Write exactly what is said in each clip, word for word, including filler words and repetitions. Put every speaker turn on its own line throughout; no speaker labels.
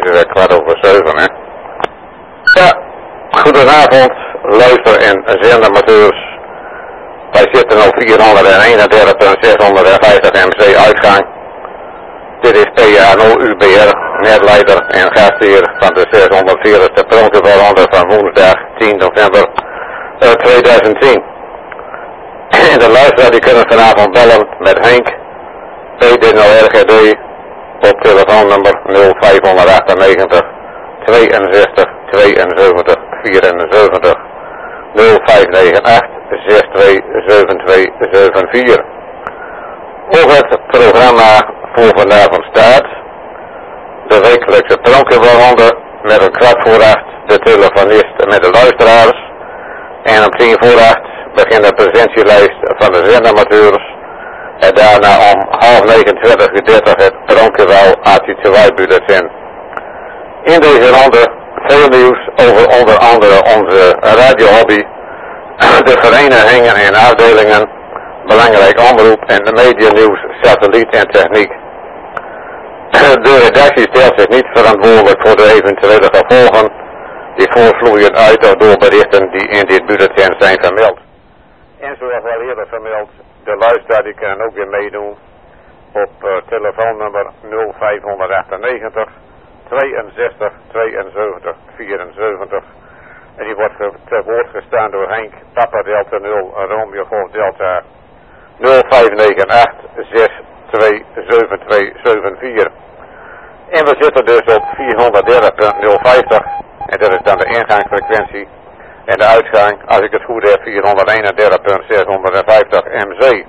is het weer kwart over zeven, hè. Ja, goedenavond, luister- en zendamateurs. Wij zitten op vierhonderdeenendertig komma zeshonderdvijftig M C uitgang. Dit is P A nul U B R, netleider en gastheer van de zeshonderdveertigste pronkevaalronde van woensdag tien november tweeduizend tien. En de luisteraar die kunnen vanavond bellen met Henk, P D nul R G D, op telefoonnummer nul vijfhonderdachtennegentig tweeënzestig tweeënzeventig vierenzeventig nul vijf negen acht zes twee zeven twee zeven vier. Op het programma voor vanavond staat de wekelijkse pronkenwalronde met een kwart voor acht de telefonist met de luisteraars en om tien voor acht begint de presentielijst van de zendamateurs en daarna om half negen twintig uur dertig het pronkenwal A T twee bulletin. In deze ronde veel nieuws over onder andere onze radiohobby, de verenigingen en afdelingen, belangrijk omroep en de medianieuws, satelliet en techniek. De redactie stelt zich niet verantwoordelijk voor de eventuele gevolgen die voortvloeien uit of door berichten die in dit bulletin zijn vermeld. En zoals al eerder vermeld, de luisteraar die kan ook weer meedoen op uh, telefoonnummer nul vijfhonderdachtennegentig tweeënzestig tweeënzeventig vierenzeventig. En die wordt te woord gestaan door Henk, Papa Delta nul, Romeo Golf Delta nul vijf negen acht zes twee zeven twee zeven vier. En we zitten dus op vierhonderddertig komma nul vijftig en dat is dan de ingangsfrequentie. En de uitgang, als ik het goed heb, vierhonderdeenendertig komma zeshonderdvijftig M C.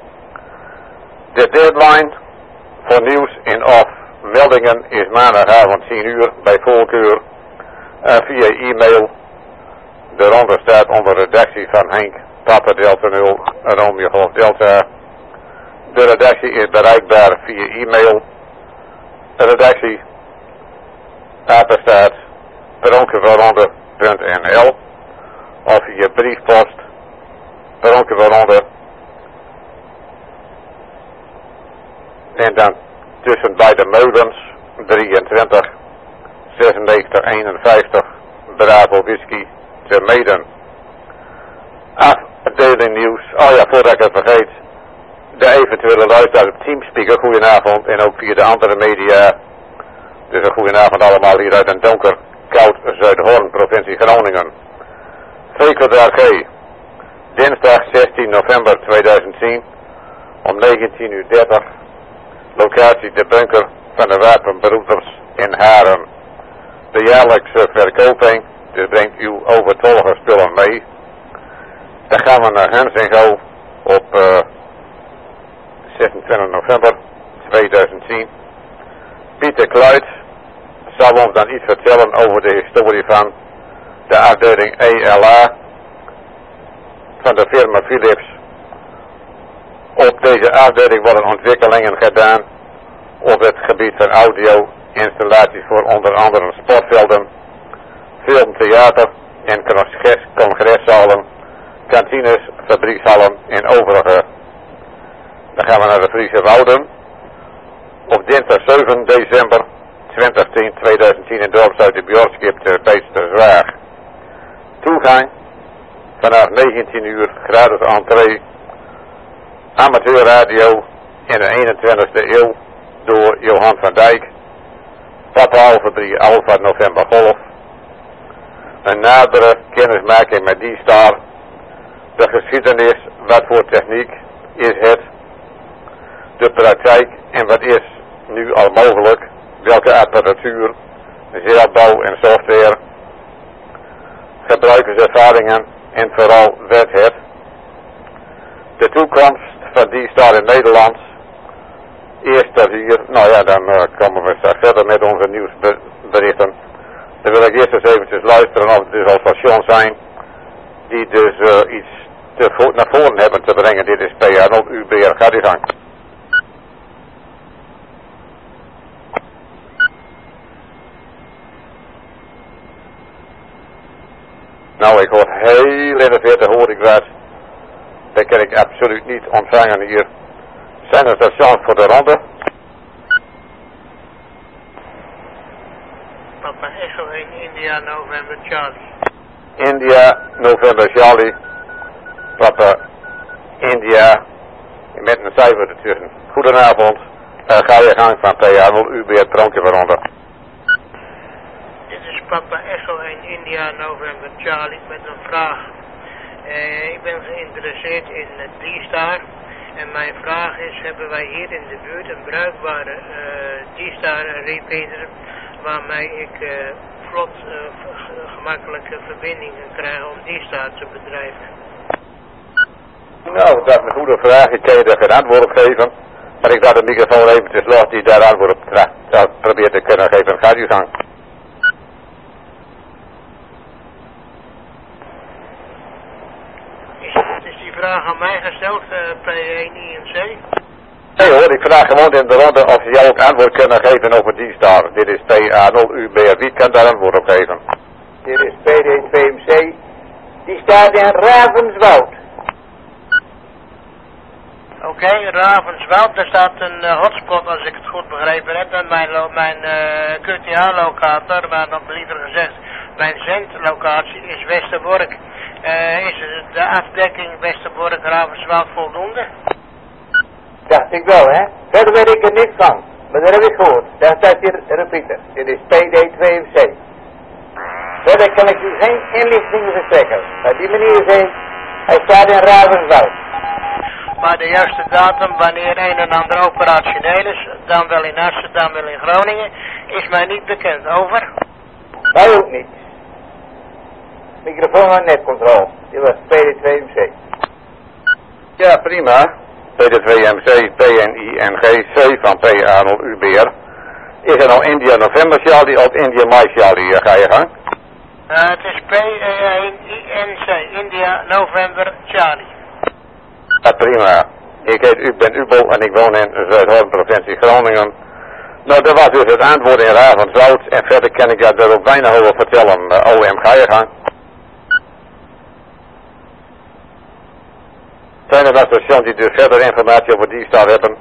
De deadline voor nieuws in of meldingen is maandagavond tien uur bij voorkeur uh, via e-mail. De ronde staat onder redactie van Henk, Papa Delta nul, Romeo Golf Delta. De redactie is bereikbaar via e-mail. De redactie apenstaart pronkenwalronde punt N L of via briefpost pronkenwalronde. En dan tussen beide meulens drieëntwintig zesennegentig eenenvijftig Bravo Whisky te Meden. Afdeling nieuws. Oh ja, voordat ik het vergeet. De eventuele luisteraar op Teamspeaker, goedenavond. En ook via de andere media. Dus een goedenavond allemaal hier uit een donker, koud Zuidhoorn, provincie Groningen. V kwadraat G. Dinsdag zestien november tweeduizend tien. Om negentien uur dertig. Locatie de bunker van de wapenbroeders in Haren. De jaarlijkse verkoping, dus brengt uw overtollige spullen mee. Dan gaan we naar Hensingo op uh, zesentwintig november tweeduizend tien. Pieter Kluit zal ons dan iets vertellen over de historie van de afdeling E L A van de firma Philips. Op deze afdeling worden ontwikkelingen gedaan op het gebied van audio, installaties voor onder andere sportvelden, film, theater en congres, congreszalen, kantines, fabriekshallen en overige. Dan gaan we naar de Friese Wouden. Op dinsdag zeven december tweeduizend tien in dorpshuis de Bjorskip te Beesterswaag. Toegang vanaf negentien uur, gratis entree. Amateurradio in de eenentwintigste eeuw door Johan van Dijk. Papa Alpha drie Alpha November Golf. Een nadere kennismaking met die star. De geschiedenis, wat voor techniek is het. De praktijk en wat is nu al mogelijk. Welke apparatuur, zeilbouw en software. Gebruikerservaringen en vooral wat het. De toekomst van die star in Nederland. Eerst dat hier, nou ja, dan uh, komen we straks verder met onze nieuwsberichten. Dan wil ik eerst eens eventjes luisteren of het dus al stations zijn die dus uh, iets te vo naar voren hebben te brengen. Dit is P A nul U B R. Gaat u gang. Nou, ik hoor heel in de verte, hoor ik wat. Dat kan ik absoluut niet ontvangen hier. Zijn er stations voor de ronde?
Papa Echo in India November Charlie.
India November Charlie. Papa India. Met een cijfer ertussen. Goedenavond. Uh, ga je gang van P A nul U B het Prankje waaronder.
Dit is Papa Echo in India November Charlie met een vraag. Uh, ik ben geïnteresseerd in uh, D-Star. En mijn vraag is, hebben wij hier in de buurt een bruikbare uh, D-Star repeater waarmee ik uh, vlot, uh, gemakkelijke verbindingen krijg om D-Star te bedrijven?
Nou, dat is een goede vraag. Ik kan je daar geen antwoord op geven. Maar ik laat de microfoon eventjes los die daar antwoord op uh, probeert te kunnen geven. Gaat u gang.
Is die vraag aan mij gesteld, uh, P één I N C?
Nee hoor, ik vraag gewoon in de ronde of ze jou ook antwoord kunnen geven over die star. Dit is P A nul U B. Wie kan daar antwoord op geven?
Dit is P D twee M C. Die staat in Ravenswoud.
Oké, okay, Ravenswoud, daar staat een uh, hotspot als ik het goed begrepen heb. En mijn, mijn uh, Q T H-locator, maar nog liever gezegd, mijn zendlocatie is Westerbork. Uh, is de afdekking Westerbork-Ravenswoud voldoende?
Dacht ik wel, hè? Verder weet ik er niks van. Maar dat heb ik gehoord. Daar staat hier repeater. Dit is P D twee M C. Verder kan ik u geen inlichtingen verstrekken. Op die manier is hij, hij staat in Ravenswoud.
Maar de juiste datum, wanneer een en ander operationeel is, dan wel in Assen, dan wel in Groningen, is mij niet bekend. Over?
Mij ook niet. Microfoon aan netcontrole. Dit was P D twee M C.
Ja, prima. P D twee M C, P N I N G C van P A nul U B R. Is er nou India November Charlie of India Mike Charlie? Uh, ga je gang?
Uh, het is P één I N C, India November Charlie.
Ja, prima. Ik heet U, ben Ubel en ik woon in Zuid-Holland, provincie Groningen. Nou, dat was dus het antwoord in Ravenswoud. En verder kan ik jou daar ook weinig over vertellen. Uh, O M, ga je gang? Zijn er dan stations die dus verder informatie over die staan hebben?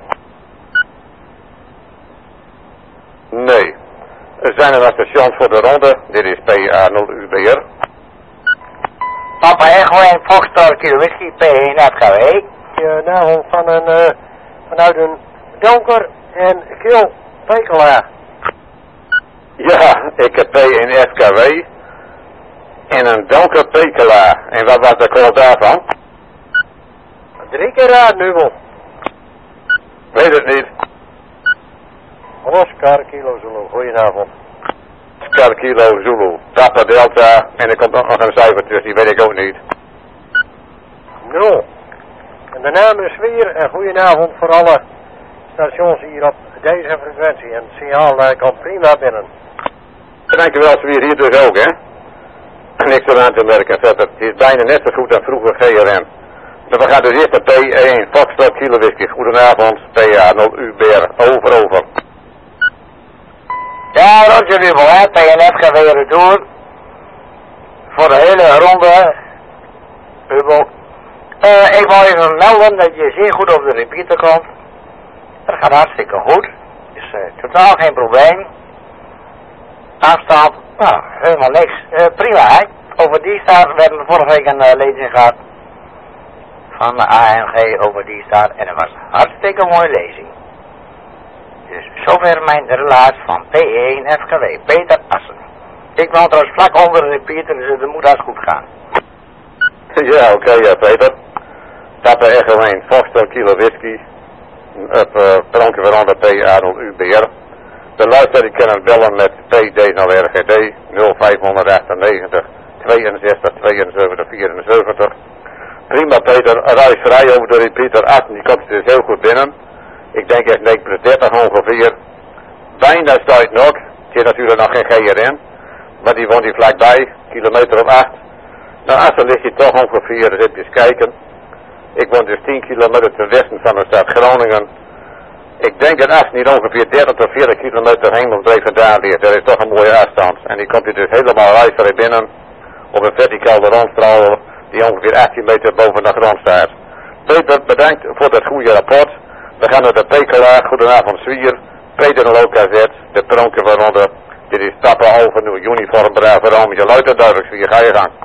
Nee. Zijn er dan stations voor de ronde? Dit is P A nul U B R.
Papa Echo en Foxtrot Kilo Whisky P één F K W.
Nou, van een, uh, vanuit een donker en kil pekela.
Ja, ik heb P één F K W en een donker pekela. En wat was de call daarvan?
Drie keer raad nu wel.
Weet het niet.
Oscar Kilo Zulu, goedenavond.
Oscar Kilo Zulu, Papa Delta en er komt ook nog een cijfer tussen, die weet ik ook niet.
Nul. En de naam is weer en goedenavond voor alle stations hier op deze frequentie. En het signaal uh, komt prima binnen.
Dankjewel, Swier, hier dus ook, hè. Niks aan te merken, verder. Het is bijna net zo goed als vroeger G R M. Maar we gaan dus eerst naar P één, Foxtrot Kilo Whisky. Goedenavond, P A nul U B R, over, over.
Ja, Roger Wiebel, hè, P N F K W retour. Voor de hele ronde. Wiebel. Uh, ik wil even melden dat je zeer goed op de repeater komt. Dat gaat hartstikke goed. Is uh, totaal geen probleem. Afstand, nou, helemaal niks. Uh, prima, hè. Over die staat, we hebben vorige week een uh, lezing gehad. Van de A M G over die staat. En dat was een hartstikke mooie lezing. Dus zover mijn relaas van P één F K W, Peter Assen. Ik woon trouwens vlak onder de repeater, dus het moet als goed gaan.
Ja, oké, okay, ja, Peter. Papa Echo één, Foxtrot Kilo Whisky. Op uh, Prankje Veranda P A nul U B R. De luisteraar die kunnen bellen met P D nul R G D nul vijf achtennegentig tweeënzestig tweeënzeventig vierenzeventig. Prima Peter, reis vrij over de repeater acht, die komt dus heel goed binnen. Ik denk echt negen plus dertig ongeveer. Bijna staat nog. Het is natuurlijk nog geen G R M. Maar die woont hier vlakbij. Kilometer op acht. Nou, Assen ligt hier toch ongeveer. Dus even kijken. Ik woon dus tien kilometer ten westen van de stad Groningen. Ik denk dat Assen hier ongeveer dertig tot veertig kilometer hemelsbreed vandaan ligt. Dat is toch een mooie afstand. En die komt hier dus helemaal reisvrij binnen. Op een verticale rondstraal die ongeveer achttien meter boven de grond staat. Peter, bedankt voor dat goede rapport. We gaan naar de P K L A. Goedenavond Zwier. Peter en Lokazet. De Pronken waaronder Dit is Papa Alpha New Uniform Bravo Romeo Luiten duidelijk, zie je, ga je gang.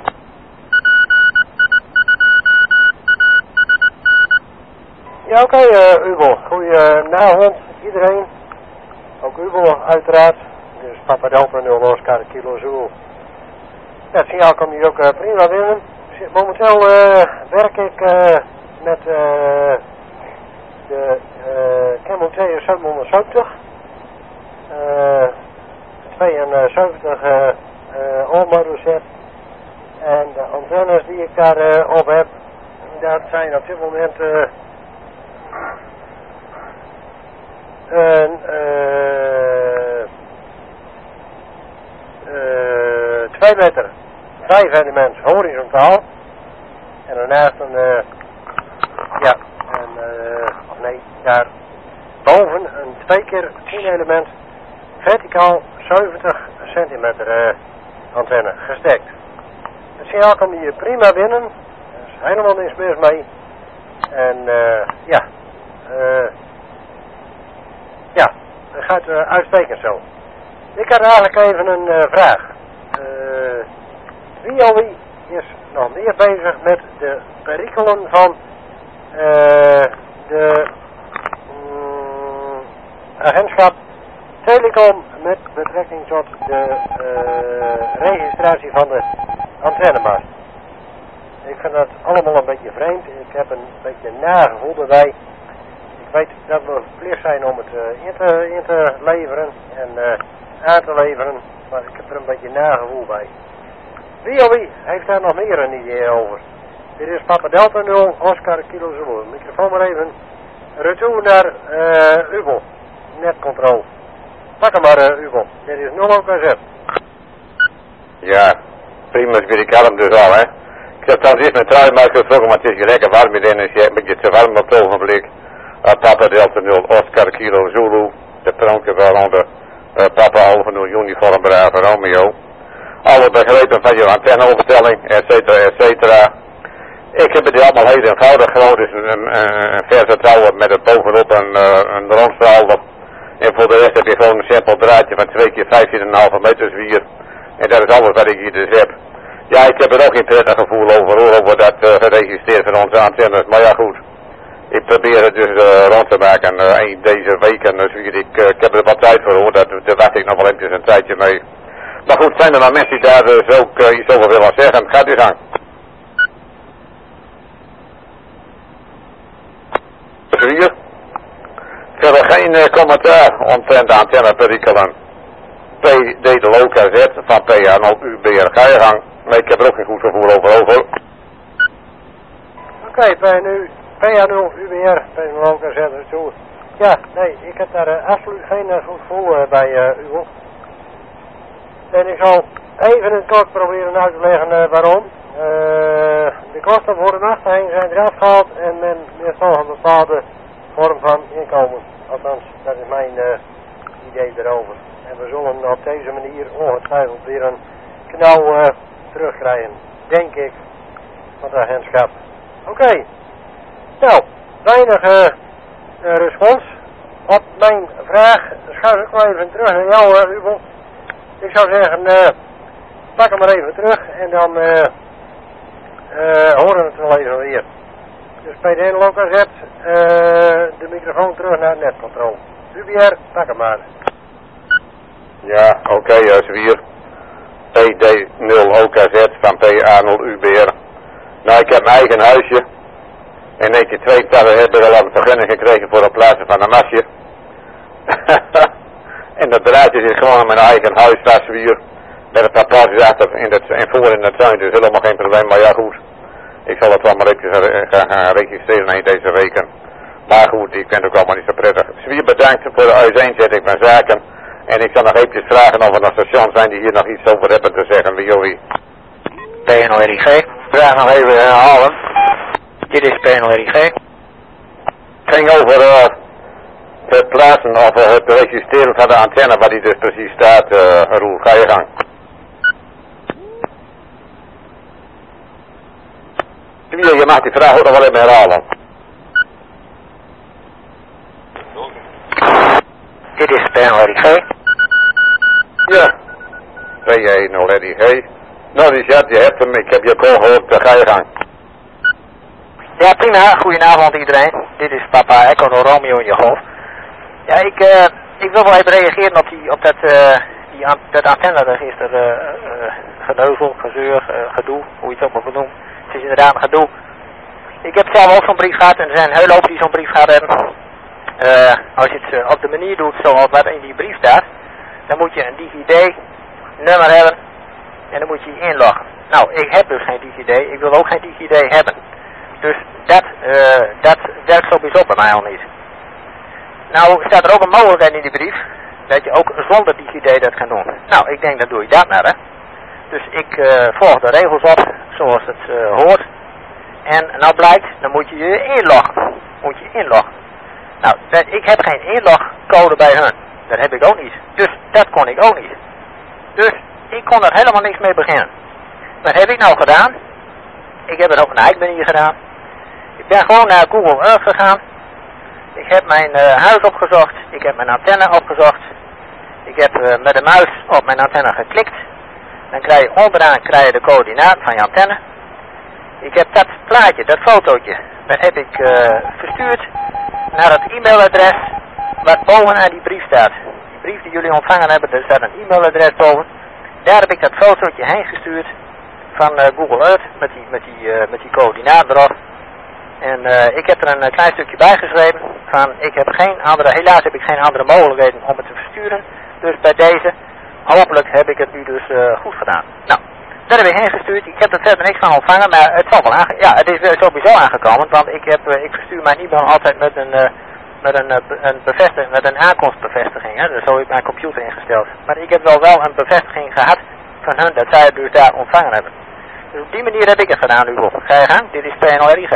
Ja, oké, okay, uh, Ubel. Goedenavond, iedereen. Ook Ubel, uiteraard. Dus Papa Delta nul Oscar Kilo Zulu. Ja, het signaal kan hier ook uh, prima binnen. Momenteel uh, werk ik uh, met uh, de uh, Camel T zevenhonderdzeventig. Uh, tweeënzeventig uh, uh, all-model set. En de antennes die ik daar uh, op heb, dat zijn op dit moment uh, een uh, uh, twee meter vijf elements horizontaal en daarnaast een uh, ja een uh, of nee daar boven een twee keer tien element verticaal zeventig centimeter uh, antenne gestekt. Het signaal kan hier prima binnen, er is helemaal niks mis mee en uh, ja uh, ja het gaat uh, uitstekend zo. Ik had eigenlijk even een uh, vraag. Uh, wie al wie is nog meer bezig met de perikelen van uh, de um, agentschap Telecom met betrekking tot de uh, registratie van de antennemast? Ik vind dat allemaal een beetje vreemd. Ik heb een beetje nagevoel erbij. Ik weet dat we verplicht zijn om het uh, in, te, in te leveren en uh, aan te leveren, maar ik heb er een beetje nagevoel bij. Wie of wie heeft daar nog meer een idee over? Dit is Papa Delta nul Oscar Kilo Zulu. Microfoon maar even. Retour naar uh, Ubel. Netcontrole. Pak hem maar uh, Ubel. Dit is nul O K Z.
Ja, prima is weer ik kalm dus al, hè. Ik heb trouwens eerst mijn trui uitgetrokken, maar het is lekker warm in is een beetje te warm op het ogenblik. Uh, Papa Delta nul Oscar Kilo Zulu. De pronken wel onder uh, Papa Alpha nul Uniform Bravo Romeo. Alle begrepen van je antenneovertelling, et cetera, et cetera. Ik heb het allemaal heel eenvoudig gewoon, dus een, een, een verse touwen met er bovenop een, uh, een rondstraalder. En voor de rest heb je gewoon een simpel draadje van twee keer vijftien komma vijf meter zwier. En dat is alles wat ik hier dus heb. Ja, ik heb er ook geen prettig gevoel over, hoor, over dat uh, geregistreerd van onze antennes. Maar ja, goed. Ik probeer het dus uh, rond te maken uh, deze week en dus ik, uh, ik heb er wat tijd voor, hoor. Dat, daar wacht ik nog wel eventjes een tijdje mee. Maar goed, zijn er nou mensen die daar dus ook uh, iets over willen zeggen? Gaat u gang. Zwier. Verder geen uh, commentaar omtrent de antenneperikelen. P D de L O K Z van P A nul U B R. Ga je gang. Nee, ik heb er ook geen goed gevoel over. Over.
Oké, okay, P A nul U B R, P nul O K Z toe. Ja, nee, ik heb daar uh, absoluut geen uh, goed gevoel uh, bij uh, u. En ik zal even in het kort proberen uit te leggen uh, waarom. Uh, de kosten voor de nachtheen zijn eraf gehaald en men meestal een bepaalde vorm van inkomen. Althans, dat is mijn uh, idee erover. En we zullen op deze manier ongetwijfeld weer een knauw uh, terugkrijgen. Denk ik. Van de agentschap. Oké. Okay. Nou, weinig uh, uh, respons op mijn vraag. Schuif ik wel even terug naar jou, uh, Ubel. Ik zou zeggen, uh, pak hem maar even terug en dan uh, uh, horen we het wel even weer. Dus bij de hele lokaal uh, de microfoon terug naar netcontrole. U B R, pak hem maar.
Ja, oké, okay, uh, Zwier. P D nul O K Z van P A nul U B R. Nou, ik heb mijn eigen huisje. In negentien tweeëntachtig heb ik al een vergunning gekregen voor het plaatsen van een masje. En dat draadje zit gewoon in mijn eigen huis vast hier. Met een paar paardjes achter in het, en voor in de tuin, dus helemaal geen probleem. Maar ja, goed. Ik zal het wel maar even gaan, gaan registreren in deze weken. Maar goed, ik vind het ook allemaal niet zo prettig. Zwier bedankt voor de uiteenzetting van zaken. En ik zal nog eventjes vragen of er nog stations zijn die hier nog iets over hebben te zeggen. Wie of wie?
P N L R I G. Vraag nog even herhalen. Dit is P N L R I G.
Het ging over uh, het plaatsen of uh, het registreren van de antenne waar die dus precies staat, uh, Roel. Ga je gang. Je mag die vraag ook nog wel even herhalen.
Dit is P N L R I G.
Ja, P E nul Eddie G. Nou Richard, je hebt hem, ik heb je call gehoord, dan ga je gang.
Ja, prima. Goedenavond iedereen. Dit is papa Echo door Romeo in je golf. Ja, ik, uh, ik wil wel even reageren op, die, op dat, uh, die an dat antenneregister uh, uh, geneuzel, gezeur, uh, gedoe, hoe je het ook maar moet noemen. Het is inderdaad een gedoe. Ik heb zelf ook zo'n brief gehad en er zijn een hele hoop die zo'n brief gehad hebben. Uh, als je het uh, op de manier doet zoals wat in die brief staat, dan moet je een DigiD nummer hebben en dan moet je je inloggen. Nou, ik heb dus geen DigiD, ik wil ook geen DigiD hebben. Dus dat, uh, dat werkt sowieso bij mij al niet. Nou staat er ook een mogelijkheid in die brief, dat je ook zonder DigiD dat kan doen. Nou, ik denk dat doe je dat maar, hè. Dus ik uh, volg de regels op, zoals het uh, hoort. En nou blijkt, dan moet je je inloggen. Moet je inloggen. Nou, dat, ik heb geen inlogcode bij hun. Dat heb ik ook niet. Dus dat kon ik ook niet. Dus ik kon er helemaal niks mee beginnen. Wat heb ik nou gedaan? Ik heb het op een eigen manier gedaan. Ik ben gewoon naar Google Earth gegaan. Ik heb mijn uh, huis opgezocht. Ik heb mijn antenne opgezocht. Ik heb uh, met de muis op mijn antenne geklikt. Dan krijg je onderaan krijg je de coördinaten van je antenne. Ik heb dat plaatje, dat fotootje, dat heb ik uh, verstuurd naar het e-mailadres wat bovenaan die brief staat. Die brief die jullie ontvangen hebben, daar staat een e-mailadres boven. Daar heb ik dat fotootje heen gestuurd van uh, Google Earth met die, met die, uh, met die coördinaten erop. En uh, ik heb er een uh, klein stukje bij geschreven van ik heb geen andere, helaas heb ik geen andere mogelijkheden om het te versturen. Dus bij deze, hopelijk heb ik het nu dus uh, goed gedaan. Nou, daar heb ik heen gestuurd. Ik heb er verder niks van ontvangen, maar het zal wel aange ja, het is uh, sowieso aangekomen, want ik heb, uh, ik verstuur mijn e-mail altijd met een, uh, met een, uh, een bevestiging, met een aankomstbevestiging. Hè? Dus zo heb ik mijn computer ingesteld. Maar ik heb wel wel een bevestiging gehad van hun dat zij het dus daar ontvangen hebben. Dus op die manier heb ik het gedaan, Hugo. Ga je gang? Dit is P nul R I G.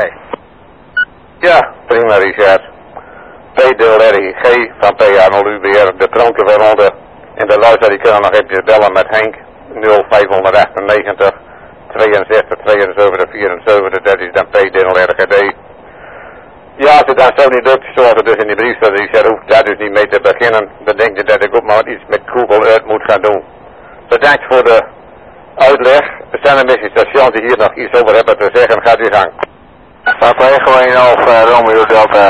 Ja, prima Richard. P nul R I G van P A nul U B R, de pronken van onder. En de luisteraar die kunnen nog even bellen met Henk. nul vijf achtennegentig tweeënzestig tweeënzeventig vierenzeventig, dat is dan P nul R G D. Ja, als het dan zo niet lukt, zoals het dus in die brief staat, die zegt, hoeft daar dus niet mee te beginnen, dan denk je dat ik ook maar iets met Google Earth moet gaan doen. Bedankt voor de uitleg. Er zijn een beetje stations die hier nog iets over hebben te zeggen, gaat u gang.
Papa Echo één half uh, Romeo Delta.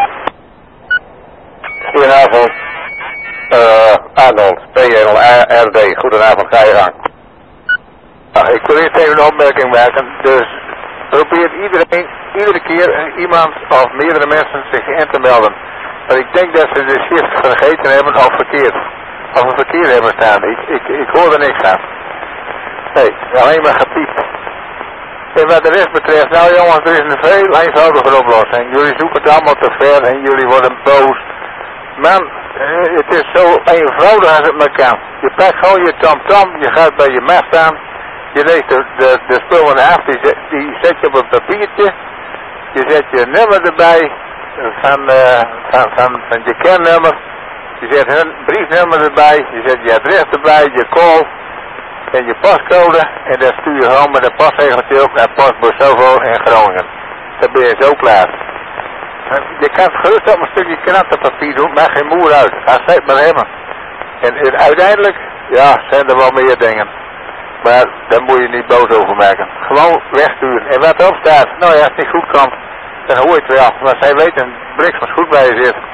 Goedenavond. Uh, Arnold, P nul R D, goedenavond, ga je gang.
Nou, ik wil eerst even een opmerking maken. Dus probeert iedereen, iedere keer iemand of meerdere mensen zich in te melden. Maar ik denk dat ze de shift vergeten hebben of verkeerd. Of een verkeerd hebben staan. Ik, ik, ik hoor er niks aan. Nee, alleen maar gepiept. En wat de rest betreft, nou jongens, er is een veel eenvoudige oplossing. Jullie zoeken het allemaal te ver en jullie worden boos. Man, het is zo eenvoudig als het maar kan. Je pakt gewoon je tamtam, je gaat bij je mast staan. Je leest de, de, de spullen af, die, die zet je op een papiertje. Je zet je nummer erbij van, uh, van, van, van je kennummer. Je zet een briefnummer erbij, je zet je adres erbij, je call en je postcode. En dan stuur je gewoon met een postregeltje op naar Postbus Zoveel in Groningen. Dan ben je zo klaar. Je kan het gerust op een stukje krantenpapier doen, maar geen moer uit. Als zij het maar hebben. En, en uiteindelijk, ja, zijn er wel meer dingen. Maar daar moet je niet boos over maken. Gewoon wegsturen. En wat erop staat, nou ja, als het niet goed komt, dan hoor je het wel. Maar zij weten bliksem goed bij je zit.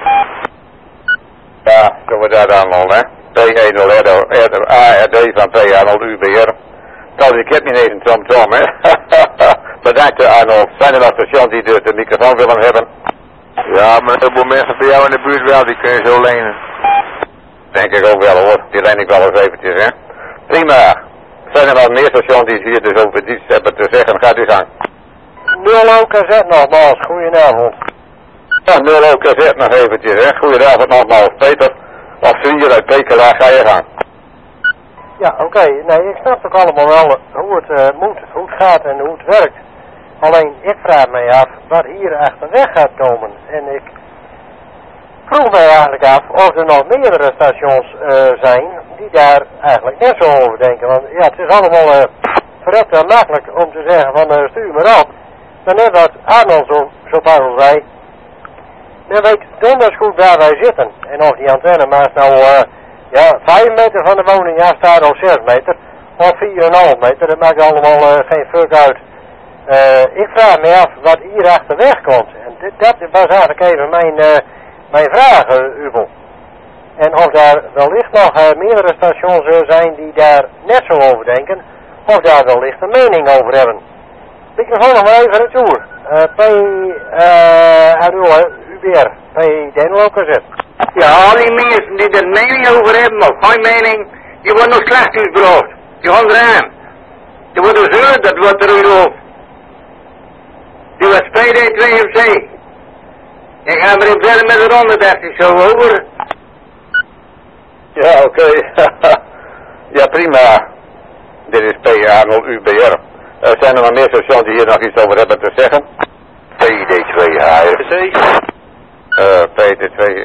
Ja, doen we daar dan al, hè. P nul A R D van P A nul U B R. Nou, ik heb niet eens een tom-tom, hè. Bedankt, Arnold. Zijn er nog stations die de, de microfoon willen hebben?
Ja, maar een heleboel mensen bij jou in de buurt wel, die kun je zo lenen.
Denk ik ook wel, hoor. Die leen ik wel eens eventjes, hè. Prima. Zijn er nog meer stations die hier dus over iets hebben te zeggen? Gaat u gang.
nul O K Z nogmaals, goedenavond.
Ja, nul O K Z nog eventjes, hè. Goedenavond nogmaals, Peter. Of vier uit Pekela, ga je gang.
Ja, oké. Okay. Nee, ik snap ook allemaal wel hoe het uh, moet, hoe het gaat en hoe het werkt. Alleen, ik vraag mij af wat hier achterweg gaat komen. En ik vroeg mij eigenlijk af of er nog meerdere stations uh, zijn die daar eigenlijk net zo over denken. Want ja, het is allemaal uh, verrekt makkelijk om te zeggen van uh, stuur me op. Maar net wat Arnold zo, zo pas al zei, men weet donders goed waar wij zitten. En of die antennemaast nou uh, Ja, vijf meter van de woning, ja, staat al zes meter. Of vier komma vijf meter, dat maakt allemaal uh, geen fuck uit. Uh, ik vraag me af wat hier achterweg komt. En dit, dat was eigenlijk even mijn, uh, mijn vraag, uh, Ubel. En of daar wellicht nog uh, meerdere stations uh, zijn die daar net zo over denken. Of daar wellicht een mening over hebben. Microfoon nog maar even retour. Uh, P. Uh, Arul, U B R. P. Denelo Kazet.
Ja, al die mensen die er mening over hebben, of geen mening, die worden nog slecht uitgebracht. Die gaan eraan. Die worden zuur, dat wordt er weer op. Die was P D twee M C. Ik ga er verder met de ronde, dacht ik zo over.
Ja, oké. Okay. Ja, prima. Dit is P Arnold U B R. Uh, zijn er nog meer stations die hier nog iets over hebben te zeggen? P D twee H R C. Uh, P D twee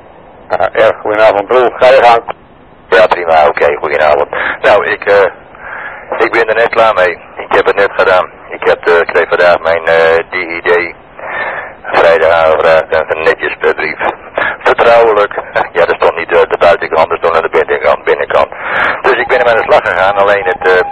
H R, goedenavond broer, ga je gang.
Ja, prima, oké, okay, goedenavond. Nou, ik, uh, ik ben er net klaar mee. Ik heb het net gedaan. Ik heb, uh, kreeg vandaag mijn uh, D I D vrijdag aangevraagd en netjes per brief. Vertrouwelijk. Ja, er stond niet uh, de buitenkant, er stond aan de binnenkant, binnenkant. Dus ik ben er aan de slag gegaan, alleen het, uh,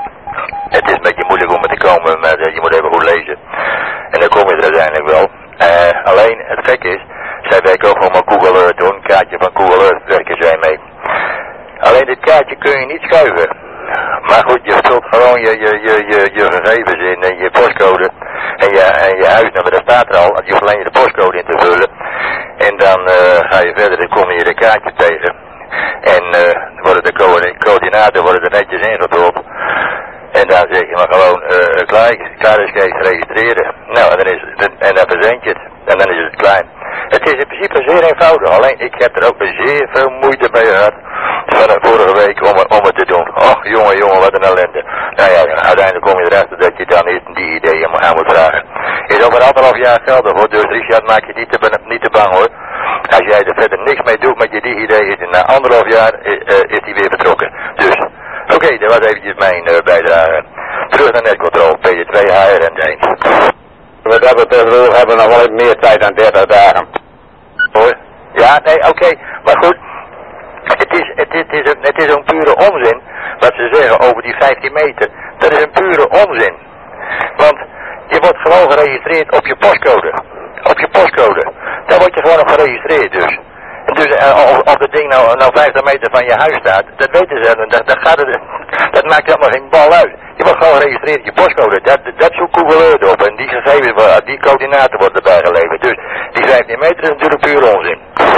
het is een beetje moeilijk om er te komen, maar uh, je moet even goed lezen. En dan kom je er uiteindelijk wel. Uh, alleen, het gek is, zij werken ook gewoon met Google Earth hoor, een kaartje van Google Earth werken zij mee. Alleen dit kaartje kun je niet schuiven. Maar goed, je vult gewoon je, je, je, je, je gegevens in en je postcode en je, en je huisnummer, dat staat er al. Je hoeft alleen je de postcode in te vullen. En dan uh, ga je verder, dan kom je de kaartje tegen. En uh, worden de co coördinaten worden er netjes ingevuld. En dan zeg je maar gewoon, uh, klaar, klaar is Kees, registreren. Nou, en dan, is het, en dan verzend je het. En dan is het klein. Het is in principe zeer eenvoudig. Alleen, ik heb er ook zeer veel moeite mee gehad. Van vorige week om, om het te doen. Och, jongen, jongen, wat een ellende. Nou ja, uiteindelijk kom je erachter dat je dan niet die ideeën aan moet vragen. Is over anderhalf jaar geldig hoor. Dus Richard, maak je niet te, niet te bang hoor. Als jij er verder niks mee doet met je die ideeën, na anderhalf jaar uh, is die weer vertrokken. Dus, oké, okay, dat was eventjes mijn uh, bijdrage. Terug naar netcontrole, P D twee H R N één.
Wat dat betreft, we hebben nog wel even meer tijd dan dertig dagen.
Hoor? Ja, nee, oké, okay, maar goed. Het is, het, het, is een, het is een pure onzin wat ze zeggen over die vijftien meter. Dat is een pure onzin. Want je wordt gewoon geregistreerd op je postcode. Op je postcode. Daar word je gewoon op geregistreerd dus. Dus uh, of, of het ding nou, nou vijftig meter van je huis staat, dat weten ze. Dat, dat, gaat het, dat maakt helemaal geen bal uit. Je wordt gewoon geregistreerd op je postcode. Dat, dat zoekt Google Earth op. En die gegevens, die coördinaten worden erbij geleverd. Dus die vijftien meter is natuurlijk puur onzin.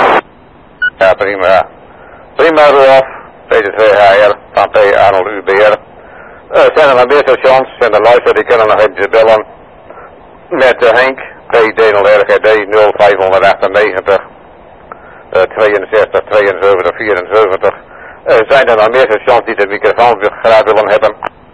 Ja, prima. Prima, Rolf. P D twee H R van P Arnold U B R. Uh, zijn er nog meer stations? En de luisteraars die kunnen nog even bellen. Met uh, Henk. P D nul R G D nul vijf achtennegentig. Uh, tweeënzestig, tweeënzeventig, vierenzeventig. Uh, zijn er nog meer stations die de microfoon graag willen hebben?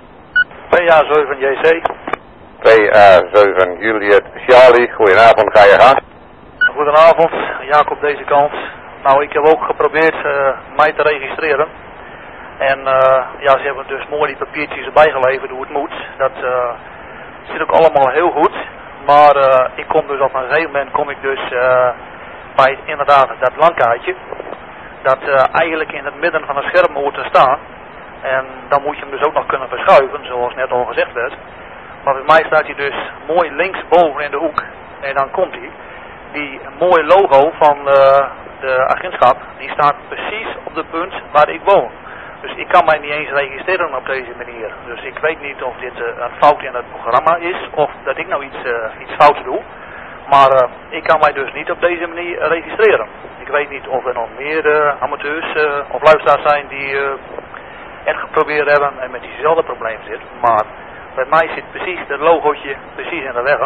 P A zeven J C.
P A zeven Juliet Charlie, goedenavond, ga je gaan?
Goedenavond, Jacob deze kant. Nou, ik heb ook geprobeerd uh, mij te registreren. En uh, ja, ze hebben dus mooi die papiertjes erbij geleverd hoe het moet. Dat uh, zit ook allemaal heel goed. Maar uh, ik kom dus op een gegeven moment kom ik dus uh, bij inderdaad dat landkaartje. Dat uh, eigenlijk in het midden van het scherm hoort te staan. En dan moet je hem dus ook nog kunnen verschuiven, zoals net al gezegd werd. Maar bij mij staat hij dus mooi linksboven in de hoek. En dan komt hij. Die mooie logo van uh, de agentschap, die staat precies op de punt waar ik woon. Dus ik kan mij niet eens registreren op deze manier. Dus ik weet niet of dit uh, een fout in het programma is, of dat ik nou iets, uh, iets fouts doe. Maar uh, ik kan mij dus niet op deze manier registreren. Ik weet niet of er nog meer uh, amateurs uh, of luisteraars zijn die uh, het geprobeerd hebben en met diezelfde probleem zitten. Maar bij mij zit precies het logootje precies in de weg.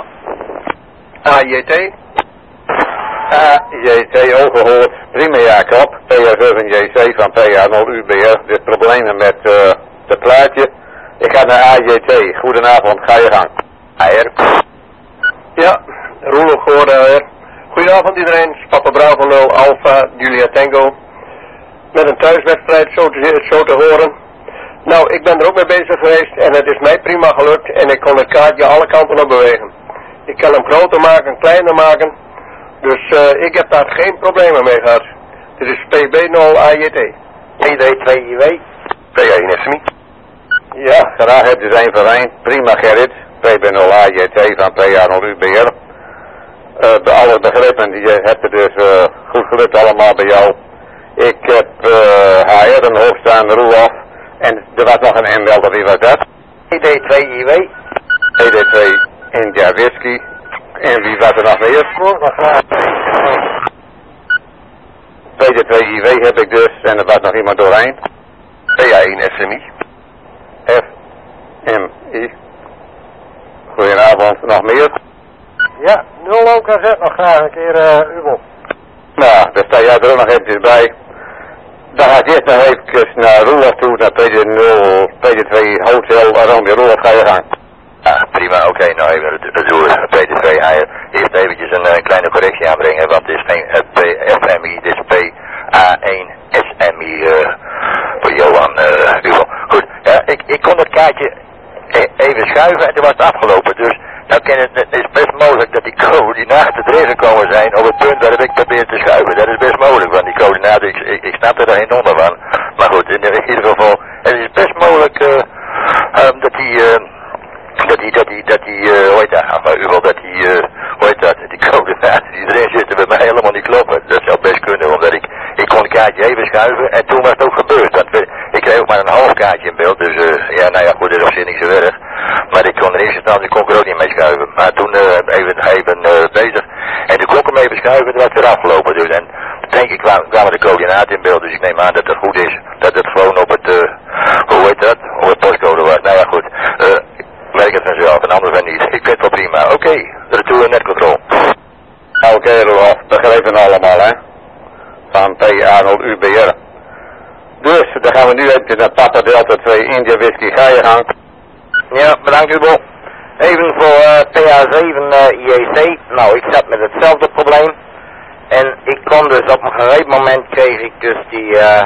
A J T? A J T overgehoord. Prima Jacob. P A zeven J C van P A nul U B R. Dit problemen met uh, het plaatje. Ik ga naar A J T. Goedenavond, ga je gang.
A R.
Ja, Roelof Goorda. Goedenavond iedereen. Papa Bravo nul Alpha Julia Tango. Met een thuiswedstrijd zo te, zo te horen. Nou, ik ben er ook mee bezig geweest en het is mij prima gelukt en ik kon het kaartje alle kanten op bewegen. Ik kan hem groter maken, kleiner maken. Dus uh, ik heb daar geen problemen mee gehad. Dit is P B nul A J T.
P D twee I W.
P A één S M I.
Ja, graag het is één voor één. Prima Gerrit. P B nul A J T van P A nul U B R. Uh, bij alle begrippen, die hebt het dus uh, goed gelukt allemaal bij jou. Ik heb uh, H R een hoofdstaan, Roelof. En er was nog een inmelder, wie was dat?
P D twee I W.
P D twee India Whisky. En wie was er nog meer? P D twee I W heb ik dus, en er was nog iemand doorheen.
P A één S M I.
F M I. Goedenavond, nog meer?
Ja, nul O K Z nog graag een keer, uh, Hugo.
Nou, daar sta jij er ook nog eventjes bij. Dan ga ik eerst nog even naar Roelof toe, naar P D nul, P D twee Hotel, Romeo Roelof, ga je gang.
Ja, prima, oké, okay, nou even het doel is P D twee. Hij eerst eventjes een, een kleine correctie aanbrengen, want het is geen uh, F M I, dit is P A één S M I uh, voor Johan uh, Hugo. Goed, ja, ik, ik kon het kaartje e even schuiven en toen was het afgelopen, dus nou ken het, het is best mogelijk dat die coördinaten erin gekomen zijn op het punt dat ik probeer te schuiven. Dat is best mogelijk, want die coördinaten, ik, ik, ik snap er geen onder van. Maar goed, in, in ieder geval, het is best mogelijk uh, um, dat die... Uh, Dat die, dat die, dat die, uh, hoe heet dat, enfin, u wil dat die, uh, hoe heet dat, die coördinaten die erin zitten bij mij helemaal niet kloppen. Dat zou best kunnen, omdat ik, ik kon een kaartje even schuiven en toen was het ook gebeurd. Want we, ik kreeg ook maar een half kaartje in beeld, dus uh, ja, nou ja, goed, dat is op zich niet zo erg. Maar ik kon in eerste instantie kon ik er ook niet mee schuiven. Maar toen uh, even, even uh, bezig en toen kon ik hem even schuiven en toen was het weer afgelopen. Dus en denk ik kwamen, kwamen de coördinaten in beeld, dus ik neem aan dat het goed is. Dat het gewoon op het, uh, hoe heet dat, op het postcode was. Nou ja, goed. Uh, Merk het vanzelf en anders dan niet. Ik vind het wel prima. Oké, okay, de retour en netcontrole.
Oké, okay, Roelof, begrepen allemaal, hè? Van P A nul U B R. Dus, dan gaan we nu even naar Papa Delta twee India Whisky. Ga je gang.
Ja, bedankt Hugo. Even voor uh, P A zeven uh, I E C. Nou, ik zat met hetzelfde probleem. En ik kon dus op een gegeven moment kreeg ik dus die... Uh,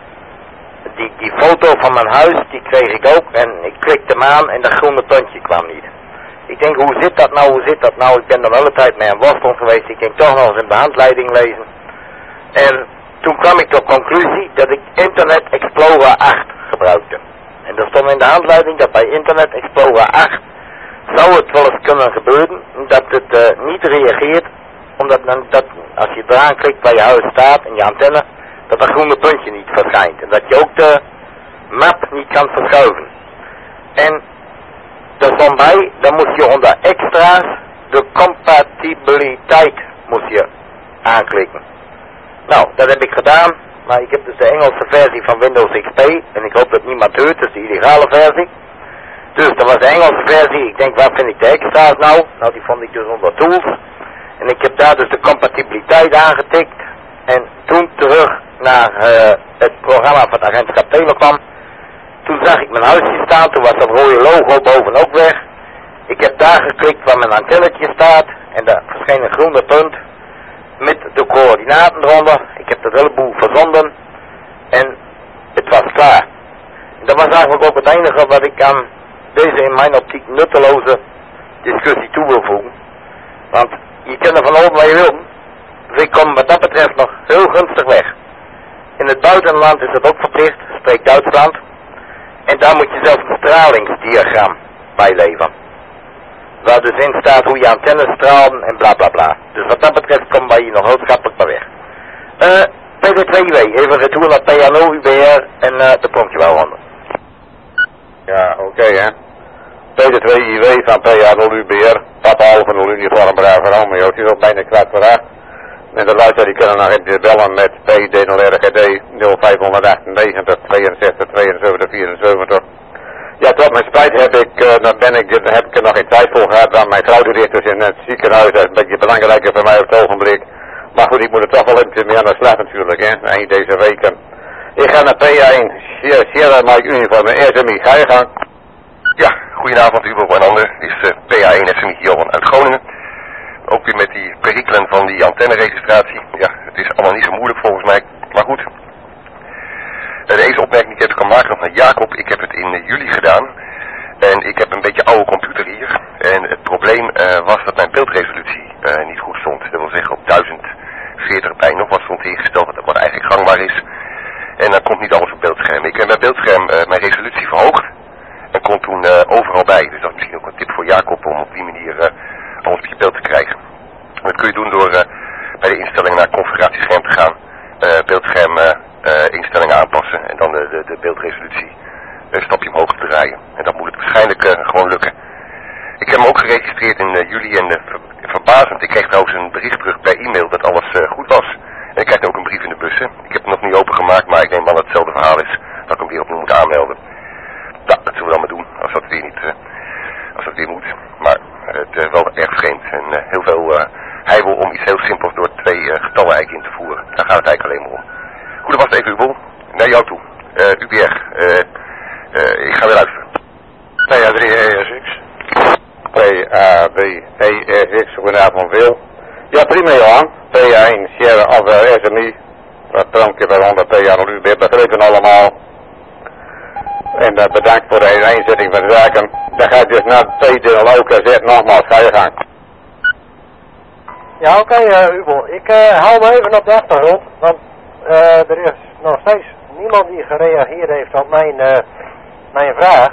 Die, die foto van mijn huis, die kreeg ik ook en ik klikte hem aan en dat groene puntje kwam niet. Ik denk, hoe zit dat nou, hoe zit dat nou? Ik ben dan hele tijd mee aan worstel geweest, ik ging toch nog eens in de handleiding lezen. En toen kwam ik tot conclusie dat ik Internet Explorer acht gebruikte. En er stond in de handleiding dat bij Internet Explorer acht zou het wel eens kunnen gebeuren dat het uh, niet reageert, omdat dan, dat, als je eraan klikt waar je huis staat en je antenne, dat dat groene puntje niet verschijnt. En dat je ook de map niet kan verschuiven. En er stond bij, dan moet je onder extra's de compatibiliteit moet je aanklikken. Nou, dat heb ik gedaan. Maar ik heb dus de Engelse versie van Windows X P. En ik hoop dat niemand hoort, dat is de illegale versie. Dus dat was de Engelse versie. Ik denk, waar vind ik de extra's nou? Nou, die vond ik dus onder Tools. En ik heb daar dus de compatibiliteit aangetikt. En toen terug naar uh, het programma van het agentschap Telecom. Toen zag ik mijn huisje staan, toen was dat rode logo bovenop weg. Ik heb daar geklikt waar mijn antennetje staat en daar verscheen een groene punt met de coördinaten eronder. Ik heb dat hele boel verzonden en het was klaar. En dat was eigenlijk ook het enige wat ik aan deze in mijn optiek nutteloze discussie toe wil voegen. Want je kan er van over waar je wil. Dus ik kom wat dat betreft nog heel gunstig weg. In het buitenland is het ook verplicht, spreekt Duitsland. En daar moet je zelfs een stralingsdiagram bij leveren. Waar dus in staat hoe je antennes stralen en bla bla bla. Dus wat dat betreft komen wij hier nog heel schappelijk bij weg. Uh, P D twee I W, even retour naar P A nul U B R en uh, de pompje wel handen.
Ja, oké okay, hè. P D twee I W van P A nul U B R, Papa Alpha nul Uniform Bravo Romeo, het is ook bijna kwart voor acht. En de luisteraar die kunnen nog even bellen met P D nul R G D nul vijf achtennegentig tweeënzestig tweeënzeventig vierenzeventig. Ja, tot mijn spijt heb ik, uh, dan ben ik, heb ik er nog geen tijd voor gehad, want mijn vrouw die ligt dus in het ziekenhuis, dat is een beetje belangrijker voor mij op het ogenblik. Maar goed, ik moet er toch wel even mee aan de slag natuurlijk, hè, eind deze weken. Ik ga naar P A één, Sierra Mike Uniform, S M I, ga je gang.
Ja, goedenavond Hugo en ander, dit is uh, P A één S M I Johan uit Groningen. Ook weer met die perikelen van die antenneregistratie. Ja, het is allemaal niet zo moeilijk volgens mij, maar goed. Deze opmerking die ik heb kan maken nog naar Jacob. Ik heb het in uh, juli gedaan. En ik heb een beetje oude computer hier. En het probleem uh, was dat mijn beeldresolutie uh, niet goed stond. Dat wil zeggen op duizend veertig bij nog wat stond ingesteld wat, wat eigenlijk gangbaar is. En dan komt niet alles resolutie een stapje omhoog te draaien. En dat moet het waarschijnlijk uh, gewoon lukken. Ik heb me ook geregistreerd in uh, juli en uh, ver, verbazend. Ik kreeg trouwens een bericht terug per e-mail dat alles uh, goed was. En ik krijg ook een brief in de bussen. Ik heb het nog niet opengemaakt, maar ik neem aan dat het hetzelfde verhaal is. Dat ik hem weer opnieuw moet aanmelden. Nou, dat zullen we dan maar doen, als dat weer niet, uh, als dat weer moet. Maar uh, het is uh, wel erg vreemd. En uh, heel veel uh, hij wil om iets heel simpels door twee uh, getallen eigenlijk in te voeren. Daar gaat het eigenlijk alleen maar om. Goed, dat was het even, Ubel. Naar jou toe. Uh, U B R. Uh, uh, ik ga weer luisteren.
P A drie E S X. P A drie E S X, goedenavond Wil. Ja, prima Johan. P A één, Sierra of uh, S M I. Dat prankje bij honderd P A nul U B R, begrepen allemaal. En uh, bedankt voor de inzetting van de zaken. Dan ga je dus naar P D L O K Z, nogmaals, ga je gang.
Ja, oké, okay, uh, Ubel. Ik uh, hou me even op de achtergrond, want uh, er is nog steeds niemand die gereageerd heeft op mijn, uh, mijn vraag.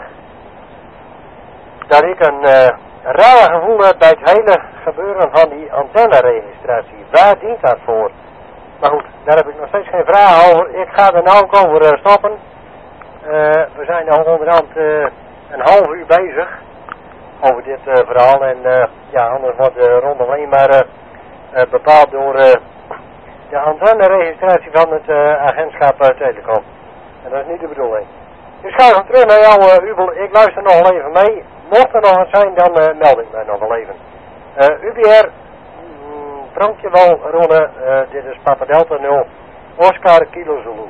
Dat ik een uh, raar gevoel heb bij het hele gebeuren van die antenneregistratie. Waar dient dat voor? Maar goed, daar heb ik nog steeds geen vraag over. Ik ga er nou ook over uh, stoppen. Uh, we zijn al onderhand uh, een half uur bezig over dit uh, verhaal. En uh, ja, anders wordt de ronde alleen maar uh, uh, bepaald door uh, de antenneregistratie van het uh, agentschap uh, Telecom. En dat is niet de bedoeling. Ik ga even terug naar jou, uh, Ubel. Ik luister nog wel even mee. Mocht er nog wat zijn, dan uh, meld ik mij nog wel even. Uh, U B R, mm, prankje wel, Ronde. Uh, dit is Papa Delta nul, Oscar Kilo Zulu.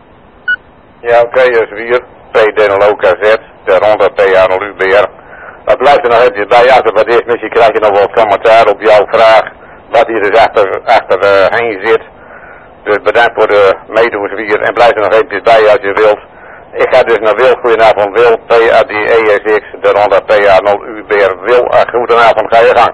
Ja, oké, okay, Zwier. P D L O K Z, de Ronde P A nul U B R. Dat blijft er nog eventjes bij. Als er wat is, misschien krijg je nog wel commentaar op jouw vraag. Wat hier dus achter, achter uh, heen zit. Dus bedankt voor de meedoen, Zwier. En blijf er nog eventjes bij als je wilt. Ik ga dus naar Wil. Goedenavond Wil. P A D E S X, de Ronde P A nul U B R. Wil, uh, goedenavond, ga je gang.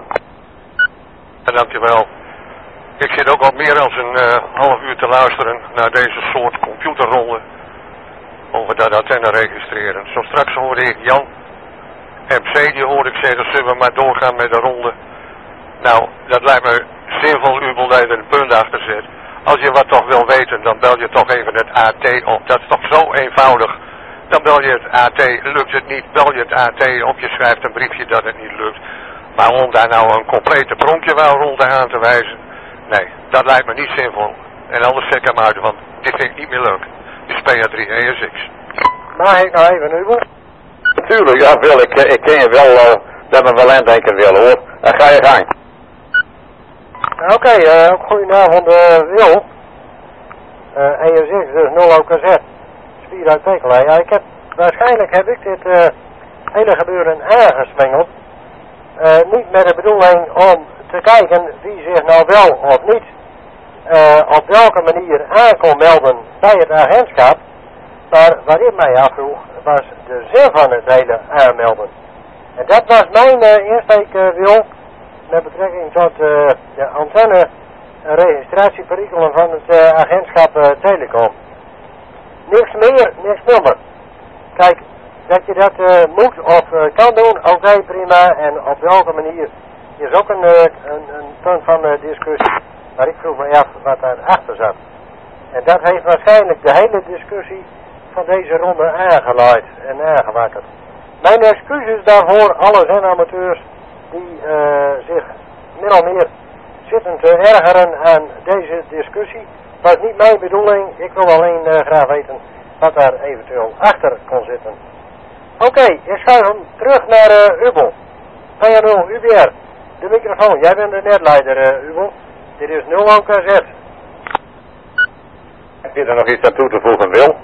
En dankjewel. Ik zit ook al meer dan een uh, half uur te luisteren naar deze soort computerronde. Over dat antenne registreren. Zo straks hoorde ik Jan M C, die hoorde ik zeggen, zullen we maar doorgaan met de ronde. Nou, dat lijkt me zinvol, Ubel, dat je er een punt achter zet. Als je wat toch wil weten, dan bel je toch even het A T op. Dat is toch zo eenvoudig. Dan bel je het A T, lukt het niet, bel je het A T op, je schrijft een briefje dat het niet lukt. Maar om daar nou een complete pronkje wel ronde aan te wijzen, nee, dat lijkt me niet zinvol. En anders zet ik hem uit, want dit vind ik niet meer leuk. Dus P A drie E S X.
Mag ik nou even, Ubel?
Natuurlijk, ja, Wil, ik, ik ken je wel, uh, dat me wel aan denken wil, hoor. Dan ga je gang.
Oké, okay, uh, goedenavond, uh, Wil. Uh, E S X, dus nul O K Z. Spier uit Pekelij. Ja, ik heb, waarschijnlijk heb ik dit uh, hele gebeuren aangeswengeld. Uh, niet met de bedoeling om te kijken wie zich nou wel of niet uh, op welke manier aan kon melden bij het agentschap. Maar wat ik mij afvroeg, was de zin van het hele aanmelden. En dat was mijn uh, insteek, uh, Wil, met betrekking tot uh, de antenne registratieperikelen van het uh, agentschap uh, Telecom. Niks meer, niks minder. Kijk, dat je dat uh, moet of uh, kan doen, oké, okay, prima. En op welke manier is ook een, uh, een, een punt van uh, discussie. Maar ik vroeg me af wat daarachter zat. En dat heeft waarschijnlijk de hele discussie van deze ronde aangeleid en aangewakkerd. Mijn excuses daarvoor, alle zendamateur die uh, zich min of meer zitten te ergeren aan deze discussie. Was niet mijn bedoeling, ik wil alleen uh, graag weten wat daar eventueel achter kon zitten. Oké, okay, ik schuif hem terug naar uh, Ubel. P A nul U B R, de microfoon, jij bent de netleider uh, Ubel. Dit is nul O K Z.
Heb je er nog iets aan toe te voegen, Wil?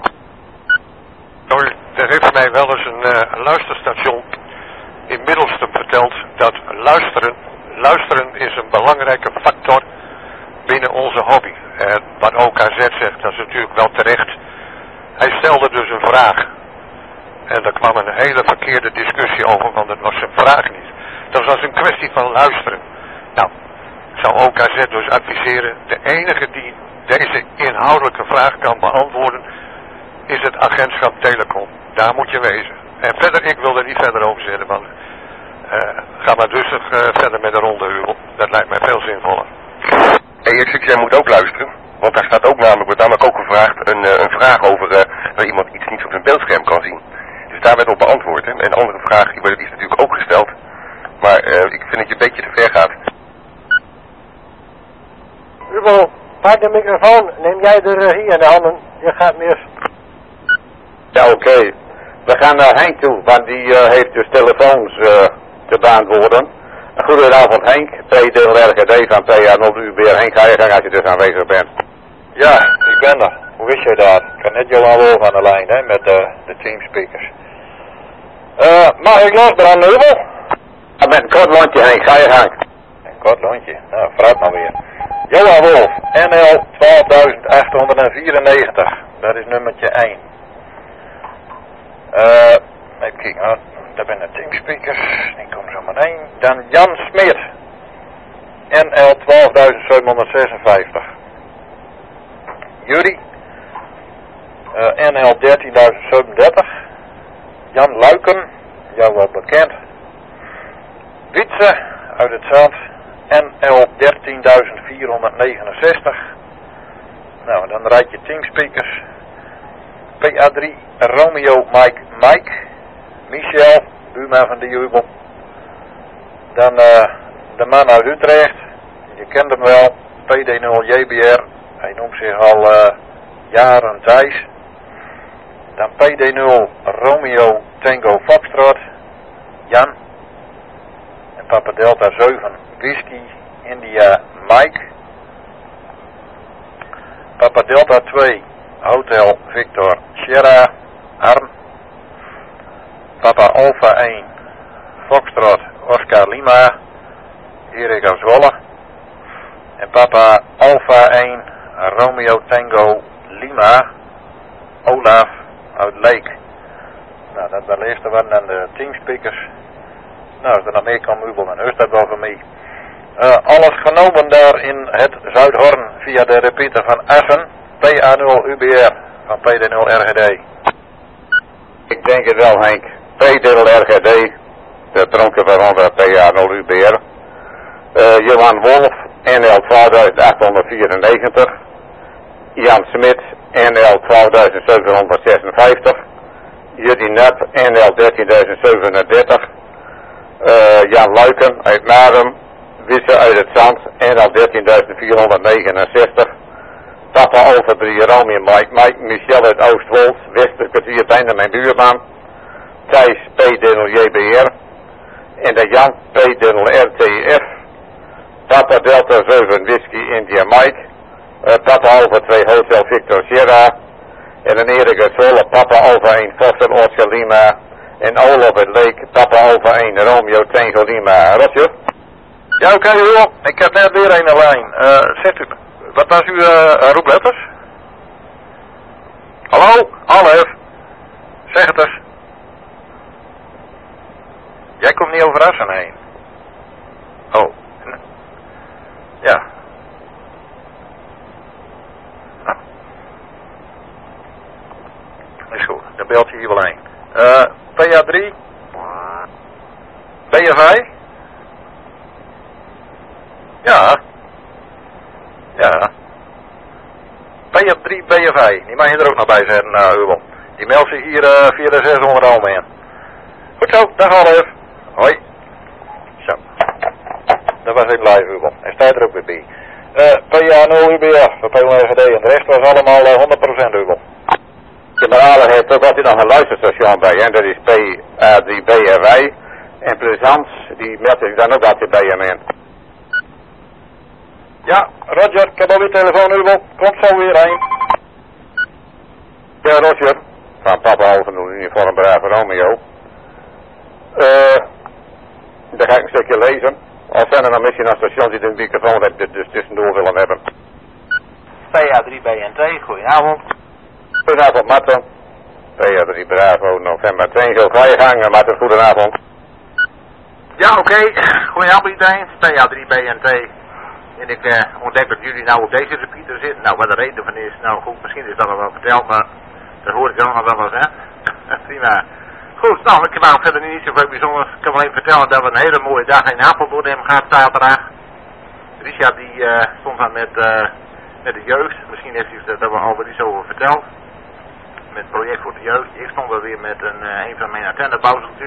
Er heeft mij wel eens een uh, luisterstation in Middelstum verteld dat luisteren, luisteren is een belangrijke factor binnen onze hobby. En wat O K Z zegt, dat is natuurlijk wel terecht. Hij stelde dus een vraag. En er kwam een hele verkeerde discussie over, want het was zijn vraag niet. Dat was een kwestie van luisteren. Nou, ik zou O K Z dus adviseren, de enige die deze inhoudelijke vraag kan beantwoorden, is het agentschap Telecom. Daar moet je wezen. En verder, ik wil er niet verder over zeggen, want uh, ga maar rustig uh, verder met de ronde, Ubel. Dat lijkt mij veel zinvoller.
Hey, ik jij moet ook luisteren, want daar staat ook namelijk, wordt namelijk ook gevraagd, een, uh, een vraag over uh, dat iemand iets niet op zijn beeldscherm kan zien. Dus daar werd op beantwoord. Hè. En een andere vraag, die is natuurlijk ook gesteld. Maar uh, ik vind dat je een beetje te ver gaat.
Hugo, pak de microfoon. Neem jij de regie in de handen. Je gaat mis.
Ja, oké. Okay. We gaan naar Henk toe, want die uh, heeft dus telefoons uh, te beantwoorden. Goedenavond Henk, P D L R G D van P A nul U B R. Henk, ga je gang als je dus aanwezig bent.
Ja, ik ben er. Hoe wist jij dat? Ik had net Johan Wolf aan de lijn, hè, met de, de teamspeakers. Uh, mag ik losbranden, Hugo?
Ja, met een kort lontje Henk, ga je gang.
Een kort lontje, nou, vooruit maar weer. Johan Wolf, N L twaalf achthonderdvierennegentig, dat is nummertje één. Uh, even kijken, nou, daar zijn de teamspeakers, die komen zo maar één. Dan Jan Smit, N L twaalf zevenhonderdzesenvijftig. Jury, uh, N L dertien zevenendertig. Jan Luiken, jou wel bekend. Wietse uit het Zand, N L dertien vierhonderdnegenenzestig. Nou, dan rijd je teamspeakers. P A drie Romeo Mike Mike. Michel, buurman van de Jubel. Dan uh, de man uit Utrecht. Je kent hem wel. P D nul J B R. Hij noemt zich al uh, jaren Thijs. Dan P D nul Romeo Tango Foxtrot. Jan. En Papa Delta zeven Whisky India Mike. Papa Delta twee Hotel Victor Sierra Arm. Papa Alpha één Foxtrot Oscar Lima Erik uit Zwolle. En Papa Alpha één Romeo Tango Lima Olaf uit Leek. Nou, dat wel eerst waren dan de teamspeakers. Nou, als er nog meer kan, Ubel, dan is dat wel voor mij. Uh, alles genomen daar in het Zuidhorn via de repeater van Assen. P A nul U B R van P D nul R G D.
Ik denk het wel Henk. P D nul R G D, de dronken van de P A nul U B R. Uh, Johan Wolf, N L twaalf achthonderdvierennegentig. Jan Smit, N L twaalf zevenhonderdzesenvijftig. Judy Nap, N L dertien zevenendertig. Uh, Jan Luiken uit Narum. Wisse uit het Zand, N L dertien vierhonderdnegenenzestig. Papa Alpha drie Romeo Mike Mike. Michel uit Oostwold, Westerkwartier bijna mijn buurman. Thijs P D nul J B R. En de Jan P D nul R T F. Papa Delta zeven Whisky India Mike. Uh, Papa Alpha twee Hotel Victor Sierra. En een Erik uit Zwolle, Papa Alpha één Foster Oscar Lima. En Olaf uit Leek, Papa Alpha één Romeo Tango Lima. Roger?
Ja, oké, okay, ik heb net weer een lijn. Uh, zegt u, wat was uw uh, roepletters? Hallo, Alef. Zeg het eens. Jij komt niet over Assen heen. Oh. Ja. Nou. Is goed, dan belt je hier wel heen. Uh, P A drie. B F I. Ja. Ja. P A drie B F I. Die mag je er ook nog bij zetten, nou, Ubel. Die meldt zich hier uh, via de zeshonderd Alme in. Goed zo, dag Alef. Hoi. Zo. Dat was in live, Ubel. En sta je er ook weer bij. Uh, P A nul U B R voor P O R G D. En de rest was allemaal uh, honderd procent, Ubel.
De morale heeft ook altijd nog een luisterstation bij, en dat is P A drie B F I. En plus Hans, die meldt zich dan ook altijd bij hem in.
Ja, Roger, ik heb alweer telefoon, Ubel. Komt zo weer heen.
Ja, Roger. Van Papa Alpha uniform brave Romeo. Uh, dan ga ik een stukje lezen. Al zijn er dan misschien een station die de microfoon heeft, dus tussendoor willen hebben.
P A drie B N T, goedenavond.
Goedenavond, Marten. P A drie Bravo, November twee. Zo ga je gang, Marten. Goedenavond.
Ja, oké. Okay. Goedenavond iedereen. P A drie B N T. En ik uh, ontdek dat jullie nou op deze repeater zitten. Nou, wat de reden van is, nou goed, misschien is dat al wel verteld, maar dat hoor ik dan nog wel eens, hè. Prima. Goed, nou, ik wou verder niet zoveel bijzonders. Ik kan alleen vertellen dat we een hele mooie dag in Apeldoorn hebben gehad zaterdag. Richard die uh, stond dan met, uh, met de jeugd. Misschien heeft hij dat we al wel iets over verteld. met het project voor de jeugd. Ik stond er weer met een, uh, een van mijn antennebouwseltjes.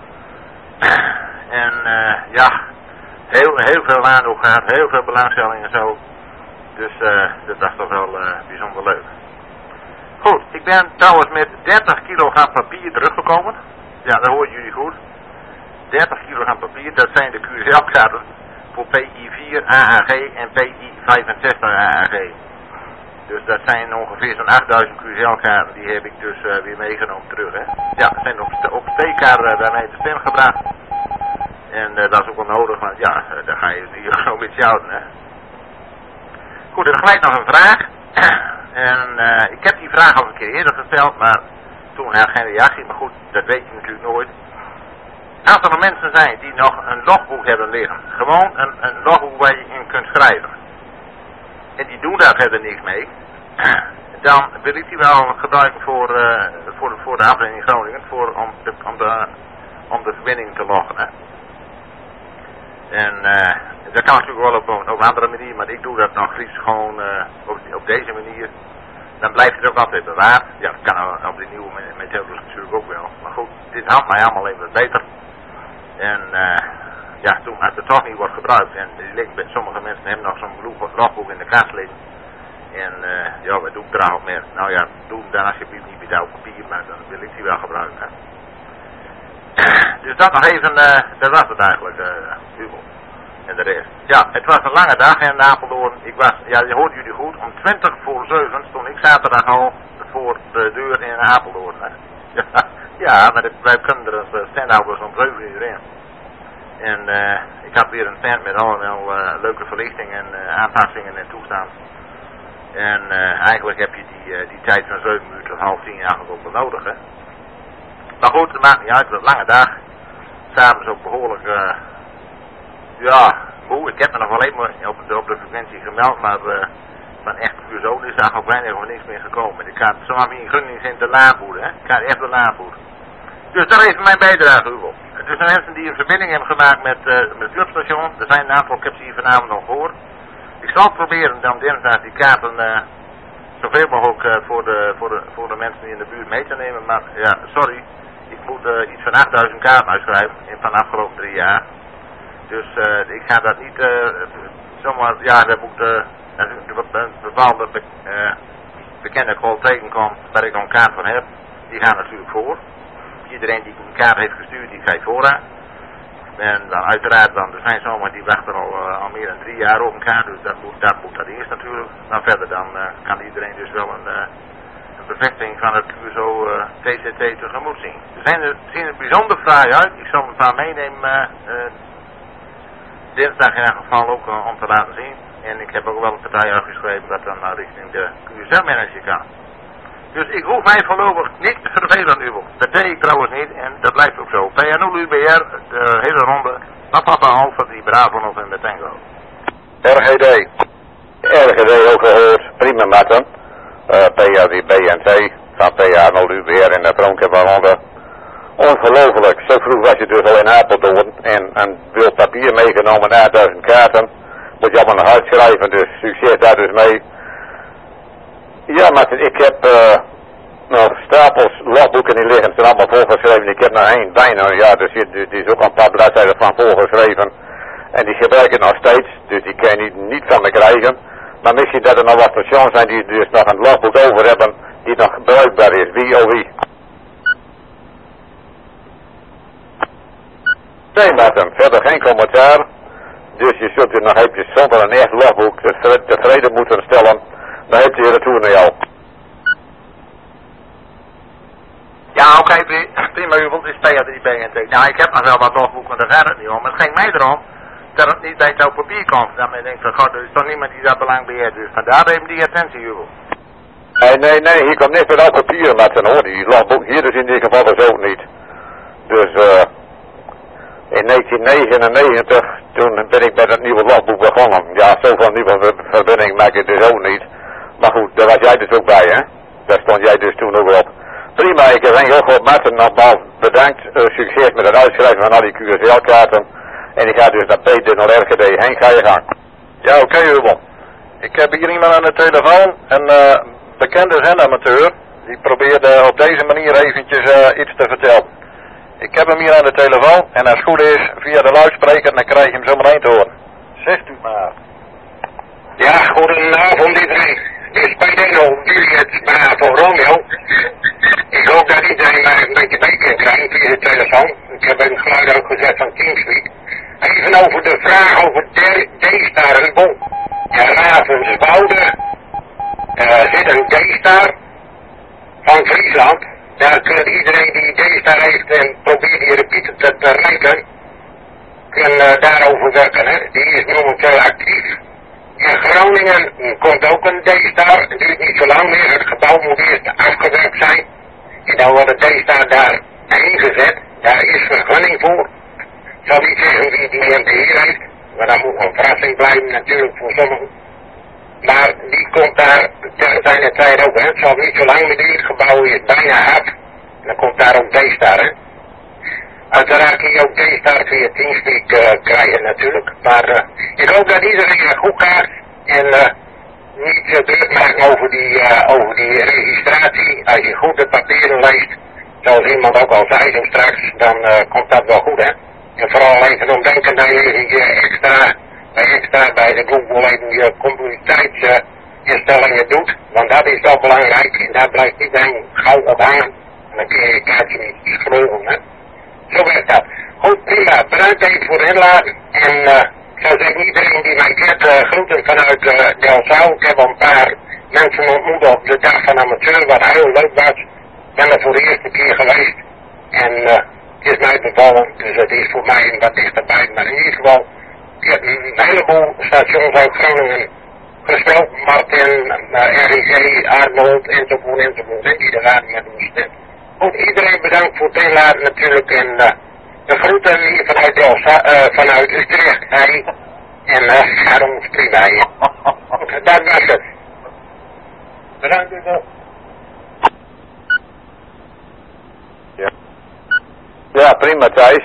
En uh, ja, heel, heel veel aandacht gehad, heel veel belangstelling en zo. Dus uh, dat was toch wel uh, bijzonder leuk. Goed, ik ben trouwens met dertig kilogram papier teruggekomen. Ja, dat horen jullie goed. dertig kilogram papier, dat zijn de Q S L-kaarten voor P I vier A A G en P I vijfenzestig A A G. Dus dat zijn ongeveer zo'n achtduizend Q S L-kaarten, die heb ik dus uh, weer meegenomen terug. Hè. Ja, ze zijn op, op steekkaarten bij mij te stem gebracht. En uh, dat is ook wel nodig, want ja, uh, dan ga je hier gewoon met je houden. Hè. Goed, er is gelijk nog een vraag. En uh, ik heb die vraag al een keer eerder gesteld, maar toen had ik geen reactie. Maar goed, dat weet je natuurlijk nooit. Als er nog mensen zijn die nog een logboek hebben liggen, gewoon een, een logboek waar je in kunt schrijven, en die doen daar verder niks mee, dan wil ik die wel gebruiken voor, uh, voor, de, voor de afdeling Groningen, voor, om, de, om, de, om de verbinding te loggen. Hè. En uh, dat kan natuurlijk wel op, op een andere manier, maar ik doe dat nog liefst gewoon uh, op, op deze manier. Dan blijft het ook altijd bewaard. Ja, dat kan op die nieuwe methodes natuurlijk ook wel. Maar goed, dit helpt mij allemaal even wat beter. En uh, ja, toen als het toch niet wordt gebruikt, en ligt, sommige mensen hebben nog zo'n logboek in de kast liggen. En uh, ja, wat doe ik er ook mee? Nou ja, doe hem dan alsjeblieft niet met oude papier, maar dan wil ik die wel gebruiken. Hè. Dus dat nog even, uh, dat was het eigenlijk, uh, Hugo. En de rest. Ja, het was een lange dag in Apeldoorn. Ik was, ja, je hoort jullie goed, om twintig voor zeven stond ik zaterdag al voor de deur in Apeldoorn. Hè. Ja, ja, maar de, wij kunnen er als standhouders om zeven uur in. En uh, ik had weer een stand met allemaal uh, leuke verlichting en uh, aanpassingen en toestand. En uh, eigenlijk heb je die, uh, die tijd van zeven uur tot half tien eigenlijk ook wel nodig. Hè. Maar goed, het maakt niet uit, het was een lange dag. S'avonds ook behoorlijk... Uh, Ja, moe. Ik heb me nog wel even op de, op de frequentie gemeld, maar uh, van echt puur zo is daar ook weinig of niks meer gekomen. Ik had zomaar mijn gunning in de laanvoer, hè. Ik had echt de laanvoer. Dus dat is mijn bijdrage, Hugo. Het zijn mensen die een verbinding hebben gemaakt met, uh, met het clubstation. Er zijn een aantal, ik heb ze hier vanavond nog gehoord. Ik zal proberen dan dinsdag die kaarten uh, zoveel mogelijk uh, voor, de, voor, de, voor de mensen in de buurt mee te nemen. Maar ja, sorry, ik moet uh, iets van achtduizend kaarten uitschrijven in van de afgelopen drie jaar. Dus uh, ik ga dat niet uh, zomaar, ja, dat moet uh, een bepaalde be, uh, bekende call tegenkomt waar ik al een kaart van heb. Die gaan natuurlijk voor. Iedereen die een kaart heeft gestuurd, die krijgt voorraad. En dan uiteraard, dan, er zijn sommigen die wachten al, uh, al meer dan drie jaar op een kaart, dus dat moet dat, moet dat eerst natuurlijk. Dan verder dan uh, kan iedereen dus wel een, uh, een bevestiging van het Q S O uh, T C T tegemoet zien. Er zijn er, zien er bijzonder fraai uit, ik zal een paar meenemen. Uh, uh, Dinsdag in elk geval ook uh, om te laten zien. En ik heb ook wel een partij uitgeschreven dat dan uh, richting de Q S L-manager kan. Dus ik hoef mij voorlopig niet te vervelen, Hugo. Dat deed ik trouwens niet en dat blijft ook zo. P N O U B R, de hele ronde, Papa Alpha, die Bravo en de Tango.
R G D. R G D ook gehoord. Prima matten. Uh, P A D B N T van P A nul U B R in de Vroonke ongelooflijk, zo vroeg was je dus al in Apeldoorn en een beeld papier meegenomen, achtduizend kaarten. Moet je allemaal nog uitschrijven, dus succes daar dus mee. Ja, maar ik heb uh, nog stapels logboeken die liggen, zijn allemaal volgeschreven. Ik heb nog één bijna, ja, dus die, die is ook een paar bladzijden van volgeschreven. En die gebruik ik nog steeds, dus die kan je niet, niet van me krijgen. Maar misschien dat er nog wat stations zijn die dus nog een logboek over hebben, die nog bruikbaar is, wie of wie. Nee, madam, verder geen commentaar. Dus je zult je nog eventjes zonder een echt logboek tevreden moeten stellen. Dan heeft hij retour naar jou.
Ja, oké, okay, prima, Hugo, het is P A drie B N T. Nou, ik heb nog wel wat logboeken, daar gaat het niet om. Het ging mij erom dat het niet bij jouw papier komt. Dan denk ik van, god, er is toch niemand die daar belang bij heeft. Dus vandaar even die attentie, Hugo.
Nee, nee, nee, hier komt niks met al papieren, maar dan hoor die logboek hier dus in dit geval dus ook niet. Dus, eh... Uh, in negentien negenennegentig, toen ben ik met het nieuwe logboek begonnen. Ja, zoveel nieuwe verbinding maak ik dus ook niet. Maar goed, daar was jij dus ook bij, hè? Daar stond jij dus toen ook op. Prima, ik heb heel goed Marten nogmaals bedankt. Uh, succes met het uitschrijven van al die Q S L-kaarten. En ik ga dus naar P D nul R G D heen. Ga je gang.
Ja, oké, okay, Hugo. Ik heb hier iemand aan de telefoon, een uh, bekende zendamateur. die probeerde op deze manier eventjes uh, iets te vertellen. Ik heb hem hier aan de telefoon en als het goed is via de luidspreker, dan krijg je hem zo meteen te horen. Zegt u maar.
Ja, goedenavond iedereen. Dit is bij Deno, Juliet, maar voor Romeo. Ik hoop dat iedereen mij een beetje mee kan krijgen via de telefoon. Ik heb een geluid ook gezet van Teamspeak. Even over de vraag over D-Star Hubel. Ja, Ravenswoude. Er zit een D-Star van Friesland. Daar kan iedereen die D-Star heeft en probeert die repeater te bereiken, kan uh, daarover werken. Hè. Die is momenteel actief. In Groningen komt ook een D-Star. Het duurt niet zo lang meer. Het gebouw moet eerst afgewerkt zijn. En dan wordt de D-Star daar ingezet. Daar is vergunning voor. Ik zal niet zeggen wie die in beheer heeft. Maar dat moet een verrassing blijven natuurlijk voor sommigen. Maar die komt daar ter zijne tijd ook. Hè. Het zal niet zo lang meer duren. Het gebouw is bijna af. Dan komt daar ook D-Star. Hè. Uiteraard kun je ook D-Star via Teamspeak uh, krijgen natuurlijk. Maar uh, ik hoop dat iedereen er goed gaat. En uh, niet uh, druk maken over die, uh, over die registratie. Als je goed de papieren leest, zoals iemand ook al zei zo straks, dan uh, komt dat wel goed, hè. En vooral even om denken dat je je extra, bij extra bij de Google even je computerheidsinstellingen uh, doet. Want dat is wel belangrijk en daar blijft iedereen gauw op hangen. En dan kun je je kaartje niet schroeven, hè. Zo werkt dat. Goed, prima. Bedankt even voor het inladen. En uh, ik zou zeggen, iedereen die mij kent, uh, groeten vanuit uh, Delfzijl. Ik heb al een paar mensen ontmoet op de dag van amateur, wat heel leuk was. Ik ben er voor de eerste keer geweest. En uh, het is mij bevallen, dus het is voor mij wat dichterbij. Maar in ieder geval, ik heb een heleboel stations uit Groningen gespeeld. Martin, uh, R I G, Arnold, enzovoort, enzovoort. En die de radio doen stemt. Goed, iedereen bedankt voor het inladen natuurlijk. En uh, de groeten hier vanuit, Delsa, uh, vanuit Utrecht. Hey. En uh, ga dan ons prima hier. Goed, dat was het. Bedankt u wel.
Ja. Ja, prima Thijs.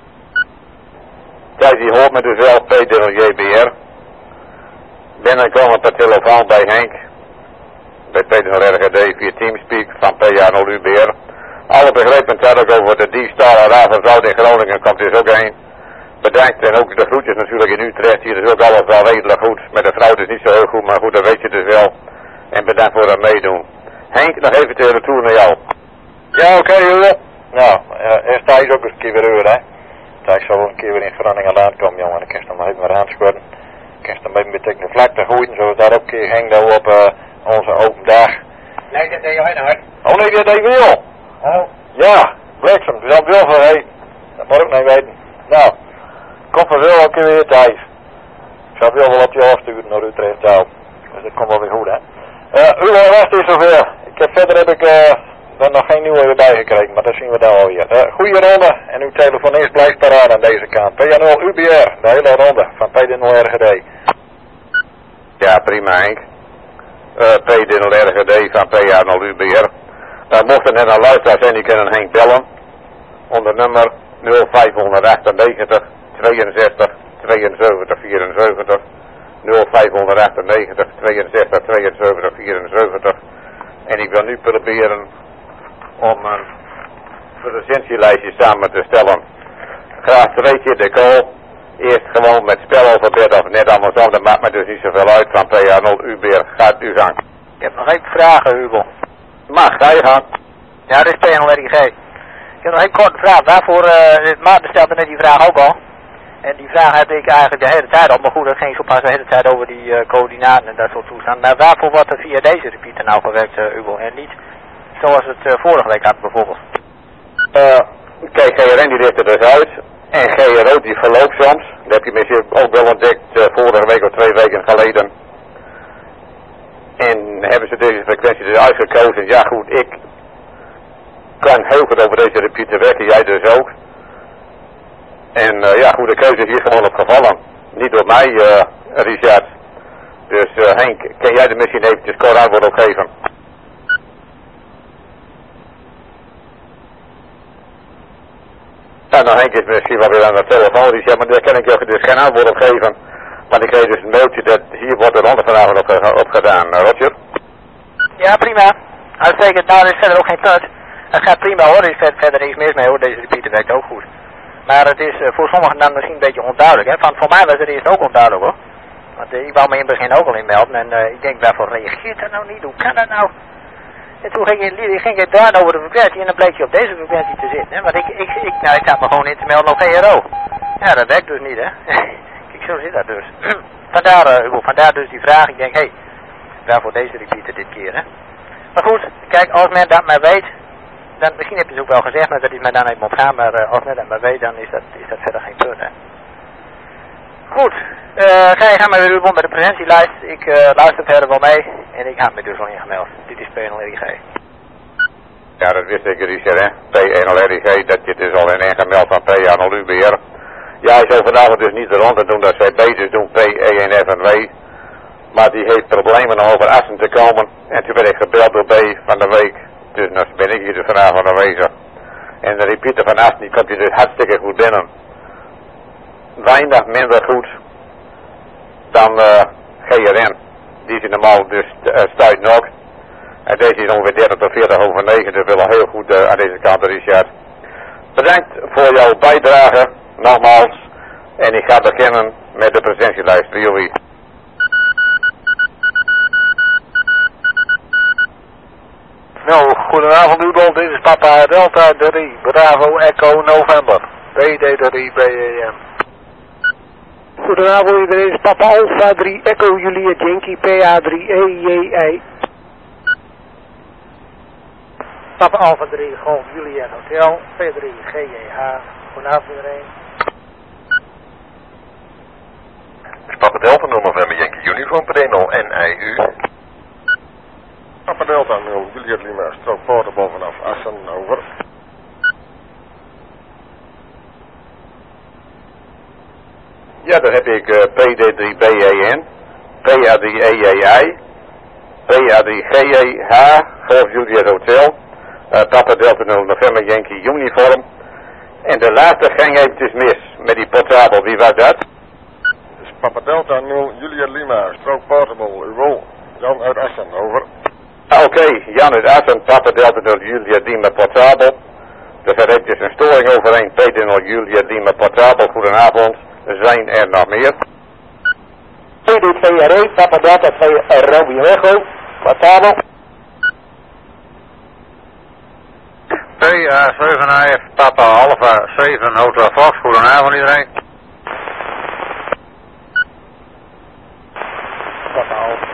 Thijs die hoort me dus wel, Peter J B R. Binnenkomen per telefoon bij Henk. Bij Peter R G D via Teamspeak van P A nul U B R. Alle begrepen het ook over de D-Star en Ravenswoude in Groningen komt dus ook heen. Bedankt en ook de groetjes natuurlijk in Utrecht. Hier is ook alles wel redelijk goed. Met de vrouw is niet zo heel goed, maar goed, dat weet je dus wel. En bedankt voor het meedoen. Henk, nog even de retour naar jou.
Ja, oké, okay, jongen. Nou, uh, eerst Thijs ook eens een keer weer uur, hè. Thijs zal wel een keer weer in Groningen aankomen, jongen. Dan kan je hem maar even maar aanschudden. Dan kan je hem even met de vlakte gooien, zoals daar ook een keer Henk nou op uh, onze open dag.
Nee, dat deed jij nooit.
Oh nee, dat deed ik wel.
Oh.
Ja, bliksem, dus dat wil vergeten. Dat moet ik niet weten. Nou, komt vanzelf ook weer Thijs. Ik zal wel wel op je afsturen naar Utrecht taal. Dus dat komt wel weer goed, hè. Uh, uw rest is zover. Ik heb, verder heb ik uh, dan nog geen nieuwe erbij gekregen, maar dat zien we daar alweer. Uh, goeie ronde en uw telefonist blijft paraat aan deze kant. P A nul U B R, de hele ronde van P D nul R G D.
Ja, prima Henk. Uh, P D nul R G D van P A nul U B R. Uh, mocht er net een luisteraar zijn, die kunnen Henk bellen. Onder nummer nul vijf achtennegentig tweeënzestig tweeënzeventig vierenzeventig. nul vijf achtennegentig tweeënzestig tweeënzeventig vierenzeventig. En ik wil nu proberen om een presentielijstje samen te stellen. Graag twee keer de call. Eerst gewoon met spelalfabet of net andersom. Dat maakt me dus niet zoveel uit. Van P A nul U B R. Gaat u gang.
Ik heb nog even vragen, Hugo.
Mag, ga je gang.
Ja, dit is P nul R I G. Ik heb nog een korte vraag. Waarvoor, uh, Maarten stelde net die vraag ook al. En die vraag heb ik eigenlijk de hele tijd al. Maar goed, dat ging zo pas de hele tijd over die uh, coördinaten en dat soort toestanden. Maar waarvoor wordt er via deze repeater nou gewerkt, uh, Hugo? En niet zoals het uh, vorige week had bijvoorbeeld.
Uh, kijk, G R N die ligt er dus uit. En G R O die verloopt soms. Dat heb je misschien ook wel ontdekt uh, vorige week of twee weken geleden. En hebben ze deze frequentie dus uitgekozen. Ja goed, ik kan heel goed over deze repeater werken, jij dus ook. En uh, ja goed, de keuze is hier gewoon op gevallen. Niet door mij, uh, Richard. Dus uh, Henk, kan jij er misschien eventjes kort antwoord op geven? Ja, nou Henk is misschien wel weer aan de telefoon, Richard, maar daar kan ik je dus geen antwoord op geven. Maar ik kreeg dus een mailtje dat hier wordt de ronde vanavond op, op gedaan, uh, Roger.
Ja, prima. Uitstekend, nou, er is verder ook geen punt. Het gaat prima hoor, er is verder, verder niks mis mee hoor, deze repeater werkt ook goed. Maar het is uh, voor sommigen dan misschien een beetje onduidelijk, hè. Van, voor mij was het eerst ook onduidelijk hoor. Want uh, ik wou me in het begin ook al inmelden en uh, ik denk, waarvoor reageert dat nou niet? Hoe kan dat nou? En toen ging je, ging je daar over de frequentie en dan bleek je op deze frequentie te zitten, hè. Want ik, ik, ik, nou, ik had me gewoon in te melden op V R O. Ja, dat werkt dus niet, hè. Kijk, zo zit dat dus. vandaar, uh, Hugo, vandaar dus die vraag. Ik denk, hé, hey, waarvoor deze repeater dit keer, hè. Maar goed, kijk, als men dat maar weet, dan, misschien heb je het ook wel gezegd, maar dat hij mij dan niet moet gaan, maar uh, als men dat maar weet, dan is dat, is dat verder geen punt, hè. Goed, uh, ga je gaan maar weer rond met de presentielijst. Ik uh, luister verder wel mee en ik heb me dus al ingemeld. Dit is P nul R I G.
Ja, dat wist ik, Richard, hè. P nul R I G, dat je dus al in ingemeld van P nul U B R. Ja, hij zou vanavond dus niet de ronde doen, dat zij beter doen P één F N W. Maar die heeft problemen om over Assen te komen. En toen werd ik gebeld door B van de week. Dus nou ben ik hier dus vanavond aanwezig. En de repeater van Assen, die komt hier dus hartstikke goed binnen. Weinig minder goed dan uh, G R N. Die is normaal dus uh, stuit nog. En deze is ongeveer dertig tot veertig over negen. Dus wel heel goed uh, aan deze kant, Richard. Bedankt voor jouw bijdrage. Nogmaals. En ik ga beginnen met de presentielijst voor jullie.
Nou, goedenavond Udol, dit is Papa Delta drie, Bravo Echo November, B D drie B E M.
Goedenavond iedereen, dit is Papa Alpha drie, Echo Julia Yankee, P A drie E J I. Papa Alpha drie, Golf Julia Hotel, P drie G J H, goedenavond iedereen.
Dit is Papa Delta nul November Yankee Uniform, P nul N I U.
Papa Delta nul, Juliet Lima, strook portable vanaf Assen, over.
Ja, dan heb ik uh, P D drie B E N, P A drie E J I, P A drie G J H, Golf Juliet Hotel, uh, Papa Delta nul November Yankee Uniform. En de laatste ging eventjes mis met die portabel, wie was dat?
Dus Papa Delta nul, Juliet Lima, strook portable, Uwol, Jan uit Assen, over.
Ah, Oké, okay. Jan uit Assen, Papa Delta nul Juliet Lima portabel. Er zit eventjes een storing overheen, P D nul Juliet Lima portabel, goedenavond. Zijn er nog meer?
P D twee R E, Papa Delta twee Romeo Echo, portabel.
P A zeven I F, Papa Alpha zeven Hotel Fox, goedenavond iedereen.
Papa Alpha.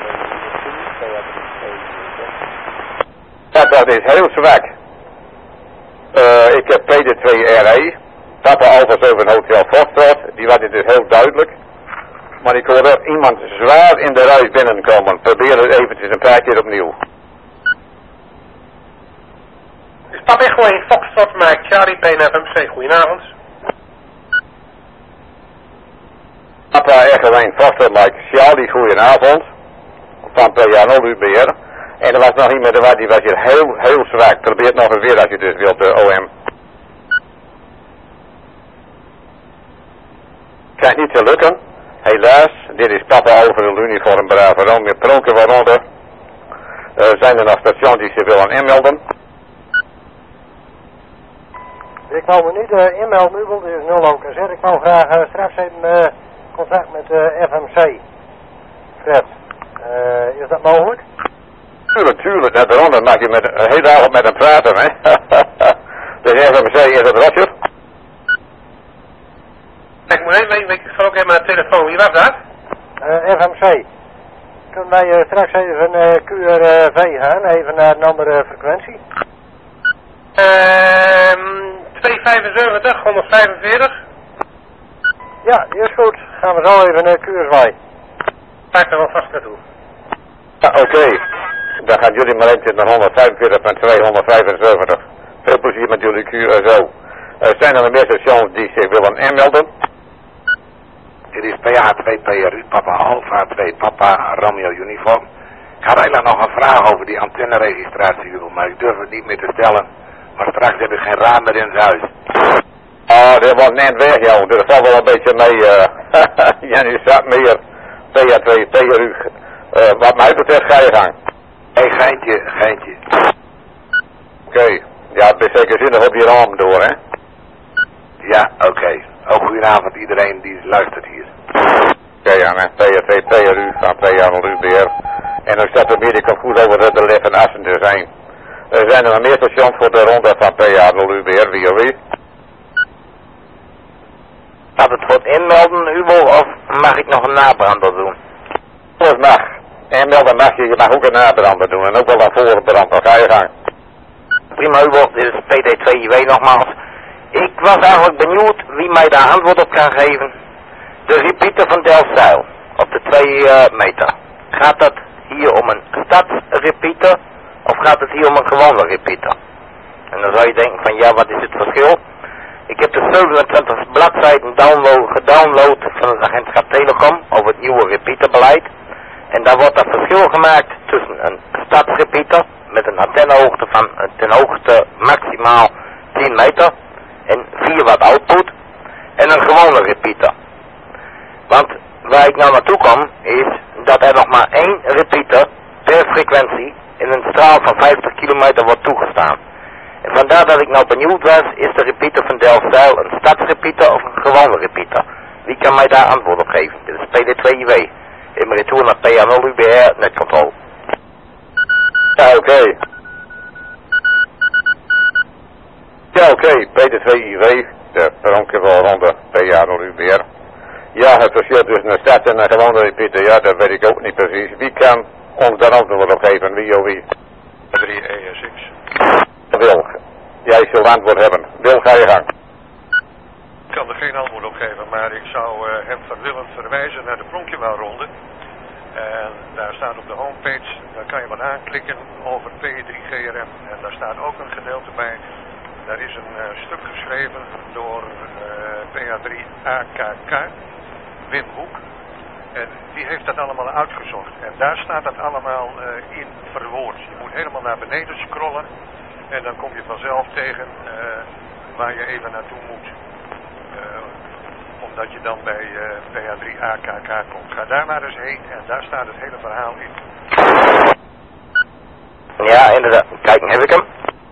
Ja, dat is heel zwak. Uh, ik heb P D twee R E, Papa Alpha zeven Hotel Foxtrot, die was dus heel duidelijk. Maar ik hoorde iemand zwaar in de ruis binnenkomen. Probeer het eventjes een paar keer opnieuw.
Is Papa Echo één Foxtrot Mike Charlie P N F M C, goedenavond.
Papa Echo één Foxtrot Mike Charlie, goedenavond. Van P A nul U B R. En er was nog iemand erbij, die was hier heel, heel zwak. Probeer het nog eens weer als je dus wilt, de O M. Krijgt niet te lukken. Helaas, dit is Papa over de uniform Bravo Romeo Pronken waaronder. Uh, zijn er nog stations die zich willen inmelden?
Ik wou me niet uh, inmelden, Hugo, dit is nul O K Z. Ik wou graag uh, straks even uh, contact met uh, F M C. Fred, uh, is dat mogelijk?
Tuurlijk, tuurlijk. Net daaronder mag je met, uh, heel avond met hem praten, hè. De F M C is het Roger.
Ik moet even, ik ga ook even naar de telefoon. Wie was dat?
Uh, F M C. Kunnen wij uh, straks even uh, Q R V gaan, even naar een andere frequentie?
Ehm, tweehonderdvijfenzeventig, honderdvijfenveertig.
Ja, die is goed. Gaan we zo even naar Q R V.
Ga ik er wel vast naartoe.
Ja, oké. Okay. Dan gaan jullie maar eventjes naar honderdvijfenveertig punt twee, honderdvijfenzeventig. Veel plezier met jullie Q R zo. Uh, zijn er nog meer stations die zich willen inmelden?
Dit is P A twee P R U, Papa Alpha twee, Papa Romeo Uniform. Ik had eigenlijk nog een vraag over die antenneregistratie, maar ik durf het niet meer te stellen. Maar straks heb ik geen raam meer in het huis.
Oh, dat was net weg, joh. Dat valt wel een beetje mee. Uh, Jenny zat meer P A twee P R U. Uh, wat mij betreft ga je gang.
Hé, geintje, geintje.
Oké, okay. Ja, het is zeker zinnig op die raam door, hè?
Ja, oké. Okay. Ook goedenavond iedereen die luistert hier.
Oké, okay, Anne. P R twee P R U van P R nul U B R. En dan staat er meer, ik kan goed over de leg en assen te zijn. Er zijn er nog meer stations voor de ronde van P R nul U B R, wie of wie?
Gaat het voor het inmelden, Hugo, of mag ik nog een nabrander doen?
Dat mag. Inmelden mag je, je mag ook een nabrander doen en ook wel een voorbrand, dan ga je gang.
Prima, Hugo, dit is P D twee I W nogmaals. Ik was eigenlijk benieuwd wie mij daar antwoord op kan geven. De repeater van Delfzijl, op de twee uh, meter. Gaat dat hier om een stadsrepeater of gaat het hier om een gewone repeater? En dan zou je denken van ja, wat is het verschil? Ik heb de zevenentwintig bladzijden download, gedownload van het agentschap Telecom over het nieuwe repeaterbeleid. En daar wordt dat verschil gemaakt tussen een stadsrepeater met een antennehoogte van ten hoogste maximaal tien meter en vier watt output en een gewone repeater. Want waar ik nou naartoe kom is dat er nog maar één repeater per frequentie in een straal van vijftig kilometer wordt toegestaan. En vandaar dat ik nou benieuwd was, is de repeater van Delfzijl een stadsrepeater of een gewone repeater? Wie kan mij daar antwoord op geven? Dit is P D twee I W. In mijn retour naar P R nul U B R netcontrole.
Ja, oké. Okay. Ja, oké. Okay. P D twee I W, de bronkevalronde P R nul U B R. Ja, het verschil tussen een stad en een gewone repeater, ja, dat weet ik ook niet precies. Wie kan ons daar antwoord op geven, wie of wie?
drie E S X.
Wil, jij zult antwoord hebben. Wil, ga je gang.
Ik kan er geen antwoord op geven, maar ik zou uh, hem van willen verwijzen naar de Pronkjewaalronde. En daar staat op de homepage, daar kan je wat aanklikken over P drie G R M. En daar staat ook een gedeelte bij. Daar is een uh, stuk geschreven door uh, P A drie A K K, Wim Hoek. En die heeft dat allemaal uitgezocht. En daar staat dat allemaal uh, in verwoord. Je moet helemaal naar beneden scrollen. En dan kom je vanzelf tegen uh, waar je even naartoe moet. Uh, omdat je dan bij uh, P A drie A K K komt. Ga daar maar eens heen en daar staat het hele verhaal in.
Ja, inderdaad. Kijk, heb ik hem.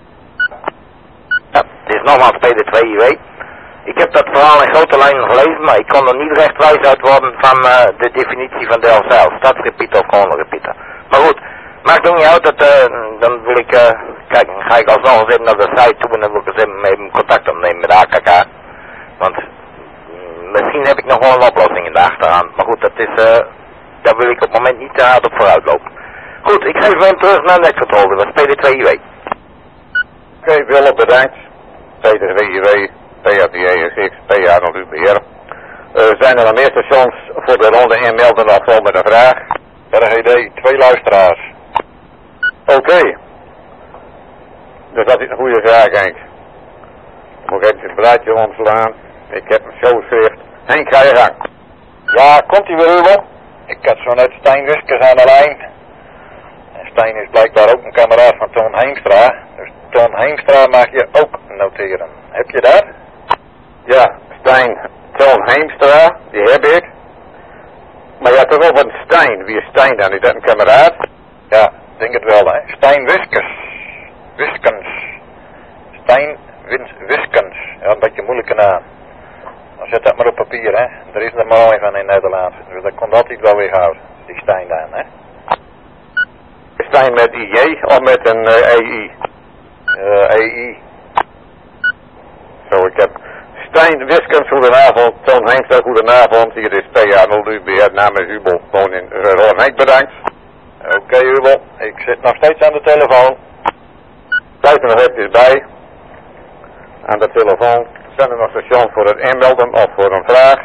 Ja, dit is nogmaals P D twee I W. Ik heb dat verhaal in grote lijnen gelezen, maar ik kon er niet recht wijs uit worden van uh, de definitie van Delfzijl. Stadsrepeater of gewone repeater. Maar goed, maakt ook niet uit, dat, uh, dan wil ik, uh, kijk, dan ga ik alsnog eens even naar de site toe en dan wil ik eens even, even contact opnemen met de A K K. Want mm, misschien heb ik nog wel een oplossing in de achterhand. Maar goed, dat is, uh, daar wil ik op het moment niet te hard op vooruit lopen. Goed, ik geef hem terug naar netcontrole, dat is P D twee I W.
Oké, okay, Willem, bedankt. P D twee I W, P A D E S X, P R nul U B R. Uh, zijn er nog meer stations voor de ronde inmelden of vol met een vraag?
R G D, twee luisteraars.
Oké. Okay. Dus dat is een goede vraag, denk ik. Dan moet ik even het blaadje omslaan. Ik heb een showschrift. Henk, ga je gang.
Ja, komt-ie weer, Hugo? Ik had zo net Stijn Wiskers aan de lijn. En Stijn is blijkbaar ook een kameraad van Toon Heemstra. Dus Toon Heemstra mag je ook noteren. Heb je dat?
Ja, Stijn, Toon Heemstra, die heb ik. Maar je hebt toch ook een Stijn. Wie is Stijn dan? Is dat een kameraad?
Ja, denk het wel, hè. Stijn Wiskers. Wiskens. Stijn Wins Wiskens. Ja, een beetje een moeilijke naam. Dan zet dat maar op papier, hè. Er is er maar een van in Nederland. Dus dat kon altijd wel weer houden. Die Stijn dan, hè.
Stijn met I J of met een uh, E I?
Uh, E I.
Zo, ik heb Stijn Wiskens, goedenavond. Toon Heemstra, goedenavond. Hier is P A nul U B R, naam is Hubel. Woon in Roorn. Henk, bedankt.
Oké, okay, Hubel. Ik zit nog steeds aan de telefoon.
Blijf er nog even bij. Aan de telefoon. Zijn er nog stations voor het inmelden of voor een vraag?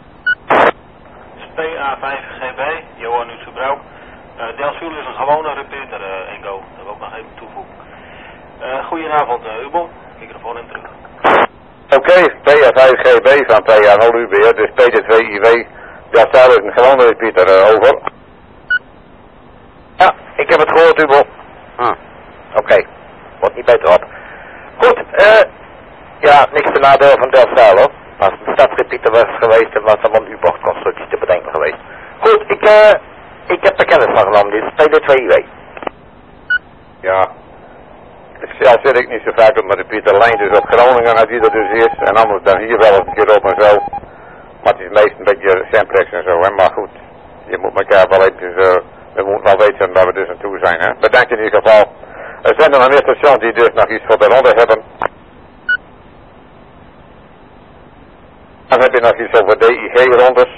P A vijf G B, Johan Utsebrouw. Uh, Delfzijl is een gewone repeater, uh, Engo. Dat wil ik nog even toevoegen. Uh, goedenavond, uh, Hubel. Microfoon in terug.
Oké, okay, P A vijf G B van P A nul U B R, dus P D twee I W. Delfzijl is een gewone repeater, uh, over.
Ja, ik heb het gehoord, Hubel. Hm. Oké, okay. Wordt niet beter op. Goed, eh... Uh, ja, niks te nadeel van Delfzijl, hoor. Als het een stadsrepeater was geweest, dan was er wel een U-bochtconstructie te bedenken geweest. Goed, ik, uh, ik heb er kennis van genomen. Dit is P D twee I W.
Ja. Zelf zit ik niet zo vaak op met de Pieter Lijn, dus op Groningen als die er dus is. En anders dan hier wel eens een keer op en zo. Maar het is meest een beetje Semprex en zo, hè. Maar goed, je moet elkaar wel even, uh, we moeten wel weten waar we dus aan toe zijn, hè. Bedankt in ieder geval. Er zijn er nog meer stations die dus nog iets voor de ronde hebben. Dan heb je nog iets over D I G-rondes.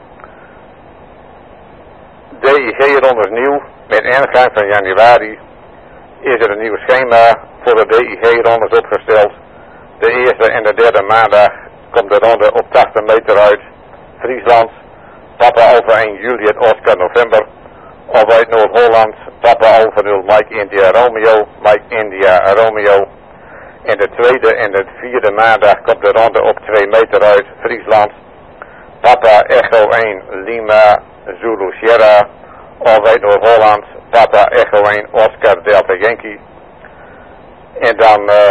D I G-rondes nieuw, met ingang van januari is er een nieuw schema voor de D I G-rondes opgesteld. De eerste en de derde maandag komt de ronde op tachtig meter uit. Friesland, Papa Alpha één Juliet Oscar November. Of uit Noord-Holland, Papa Alpha nul Mike India Romeo, Mike India Romeo. En de tweede en de vierde maandag komt de ronde op twee meter uit. Friesland, Papa Echo één Lima Zulu Sierra. Of uit Noord-Holland, Papa Echo één Oscar Delta Yankee. En dan uh,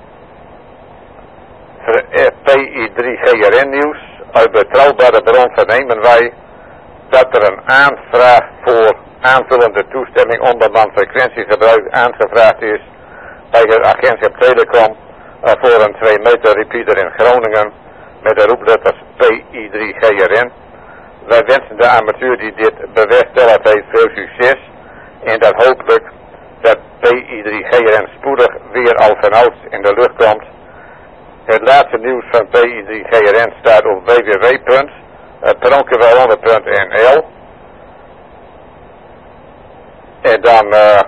P I drie G R N nieuws. Uit betrouwbare bron vernemen wij dat er een aanvraag voor aanvullende toestemming onderband frequentiegebruik aangevraagd is bij het agentschap Telecom uh, voor een twee meter repeater in Groningen met de roepletters P I drie G R N. Wij wensen de amateur die dit bewerkstelligd heeft veel succes en dat hopelijk dat P I drie G R N spoedig weer al vanouds in de lucht komt. Het laatste nieuws van P I drie G R N staat op w w w punt pronkewaronde punt n l. En dan uh,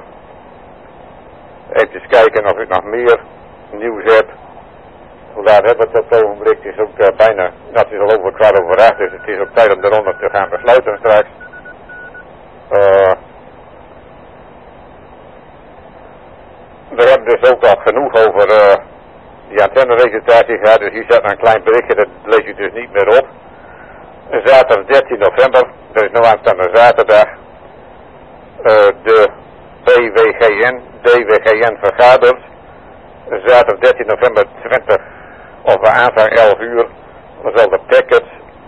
even kijken of ik nog meer nieuws heb. Hoe laat hebben we het op het ogenblik? Het is ook uh, bijna, nou, het is al over kwart over acht, dus het is ook tijd om de ronde te gaan besluiten straks. Uh, we hebben dus ook al genoeg over uh, die antenneregistratie gehad, dus hier staat een klein berichtje, dat lees ik dus niet meer op. Zaterdag dertien november, dat is nu aanstaande zaterdag, uh, de B W G N, D W G N vergadert. Zaterdag dertien november twintig of aanvang elf uur zal de packet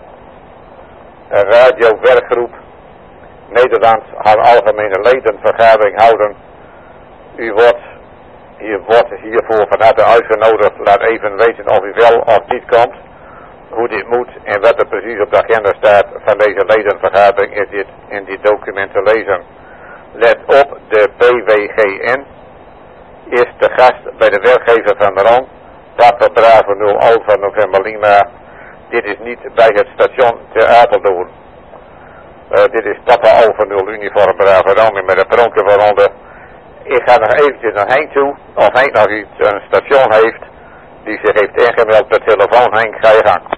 radio werkgroep Nederland haar algemene ledenvergadering houden. U wordt, u wordt hiervoor van harte uitgenodigd. Laat even weten of u wel of niet komt, hoe dit moet en wat er precies op de agenda staat van deze ledenvergadering is dit in die documenten lezen. Let op, de B W G N is de gast bij de werkgever van de rond, Papa Bravo nul Alpha November Lima. Dit is niet bij het station te Apeldoorn. Uh, dit is Papa Alpha nul Uniform Bravo Romeo met de pronkenwaronde. Ik ga nog eventjes naar Henk toe, of Henk nog iets, een station heeft, die zich heeft ingemeld per telefoon. Henk, ga je gang.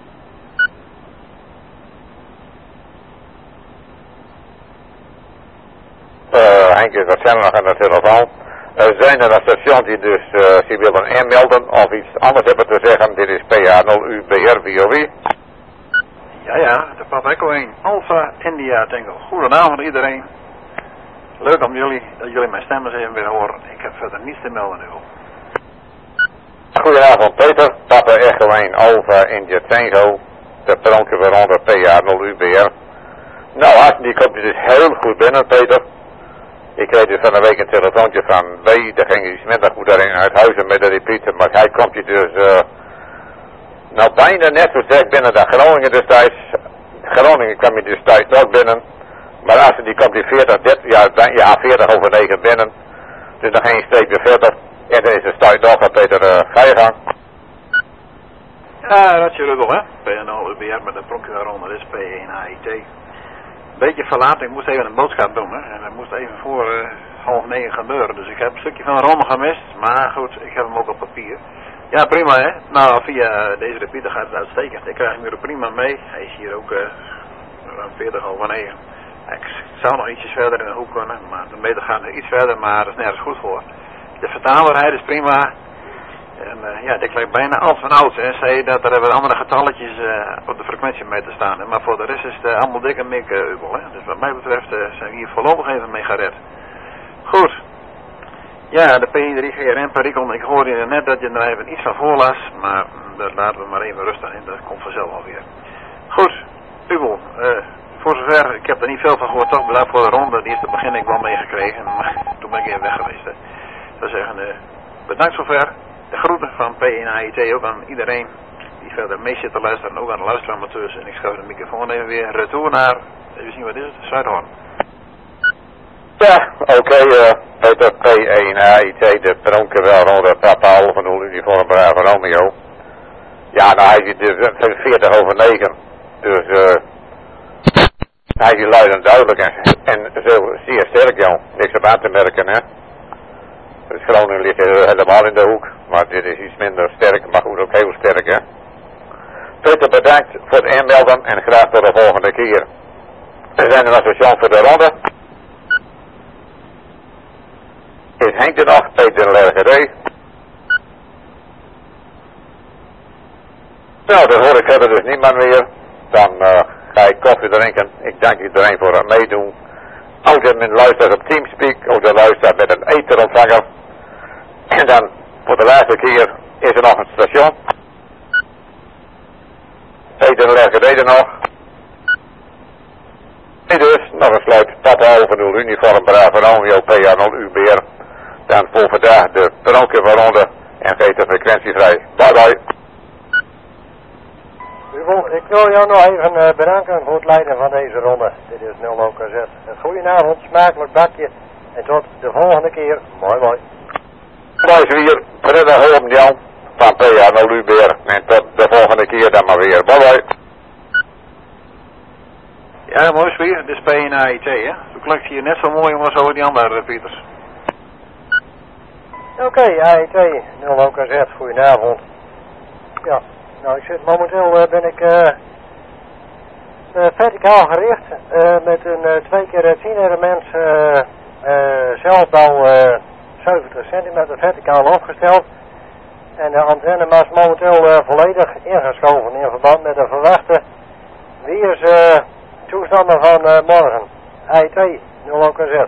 Uh, Henk is waarschijnlijk nog aan de telefoon. Uh, zijn er nog stations die dus uh, zich willen inmelden of iets anders hebben te zeggen? Dit is P H nul U B R V O W.
Ja, ja, de Papa Echo één Alpha India Tango. Goedenavond iedereen. Leuk om jullie, dat jullie mijn stem eens even weer horen. Ik heb verder niets te melden nu.
Goedenavond Peter, Papa Echo één Alpha India Tango. De pronkenwaronde P H nul U B R. Nou, Harten, die komt dus heel goed binnen, Peter. Ik kreeg dus van de week een telefoontje van B, daar ging iets minder goed daarin uit huizen met de repeater, maar hij komt je dus, uh, nou bijna net zo sterk binnen dan Groningen destijds. Groningen kwam je dus tijd ook binnen, maar als die komt die veertig, dertig, ja, ja veertig over negen binnen, dus dan ging je streepje verder en dan is de tijd nog, Peter, uh, ga je gang.
Ja, dat is je Rubbel, hè? P N L U B R met de pronkenwaronde, dat is P één H I T. Beetje verlaat, ik moest even een boodschap doen, hè. En dat moest even voor uh, half negen gebeuren. Dus ik heb een stukje van de ronde gemist, maar goed, ik heb hem ook op papier. Ja, prima hè. Nou, via uh, deze repeater gaat het uitstekend. Ik krijg hem weer prima mee. Hij is hier ook uh, veertig over negen. Ik zou nog ietsjes verder in de hoek kunnen, maar de meter gaat nog iets verder, maar dat is nergens goed voor. De vertaalbaarheid is prima. En uh, ja, dit lijkt bijna als van ouds. En zei dat er hebben andere getalletjes uh, op de frequentiemeter staan. Hè? Maar voor de rest is het uh, allemaal dik en mik, uh, Ubel. Hè? Dus wat mij betreft uh, zijn we hier voorlopig even mee gered. Goed. Ja, de P I drie G R N Perikon. Ik hoorde net dat je er even iets van voorlas. Maar dat laten we maar even rustig in. Dat komt vanzelf alweer. Goed. Ubel. Uh, voor zover. Ik heb er niet veel van gehoord. Toch bedankt voor de ronde. Die eerste begin ik wel meegekregen. Maar toen ben ik even weg geweest. Hè?
zou zeggen, uh, bedankt zover. De groeten van P N A I T ook aan iedereen die verder mee zit te luisteren. En ook aan de luisteramateurs. En ik schuif de microfoon even weer retour naar, even zien wat is het, Zuidhoorn.
Ja, oké, okay, uh, Peter P één A I T, de dronken wel rode papa van hoe uniform brave Romeo. Ja, nou hij is de veertig over negen, dus uh, hij is luid en duidelijk en, en zo zeer sterk, Jan. Niks op aan te merken, hè. Dus Groningen ligt helemaal in de hoek, maar dit is iets minder sterk, maar goed, ook heel sterk, hè. Peter, bedankt voor het inmelden en graag tot de volgende keer. We zijn er nog zo voor de ronde. Is Henk er nog, Peter Lergeré. Nou, dat hoor ik verder dus niemand meer. Dan uh, ga ik koffie drinken. Ik dank iedereen voor het meedoen. Ook de luisteraars op Teamspeak, ook de luisteraars met een eterontvanger. En dan voor de laatste keer is er nog een station. Peter Lergeré er nog. En dus nog een sluit Papa over nul uniform Bravo Romeo P A nul U B R. Dan voor vandaag de dronken ronde en geef de frequentie vrij. Bye bye.
Ik wil jou nog even uh, bedanken voor het leiden van deze ronde. Dit is nul O K Z. Goedenavond, smakelijk bakje en tot de volgende keer. Mooi mooi.
Wij zijn hier, Fredda Holm Jan van P A nul U B R en tot de volgende keer dan maar weer. Bye bye.
Ja, mooi Spier, dit is P N A I T, hè. Zo klinkt hier net zo mooi als over die andere, Pieters.
Oké, okay, A I T, nul O K Z, goedenavond. Ja, nou ik zit momenteel uh, ben ik uh, uh, verticaal gericht uh, met een uh, twee keer tien elements uh, uh, zelfbouw uh, zeventig centimeter verticaal opgesteld. En de antenne was momenteel uh, volledig ingeschoven in verband met de verwachte weers uh, toestanden van uh, morgen. A I T, nul O K Z.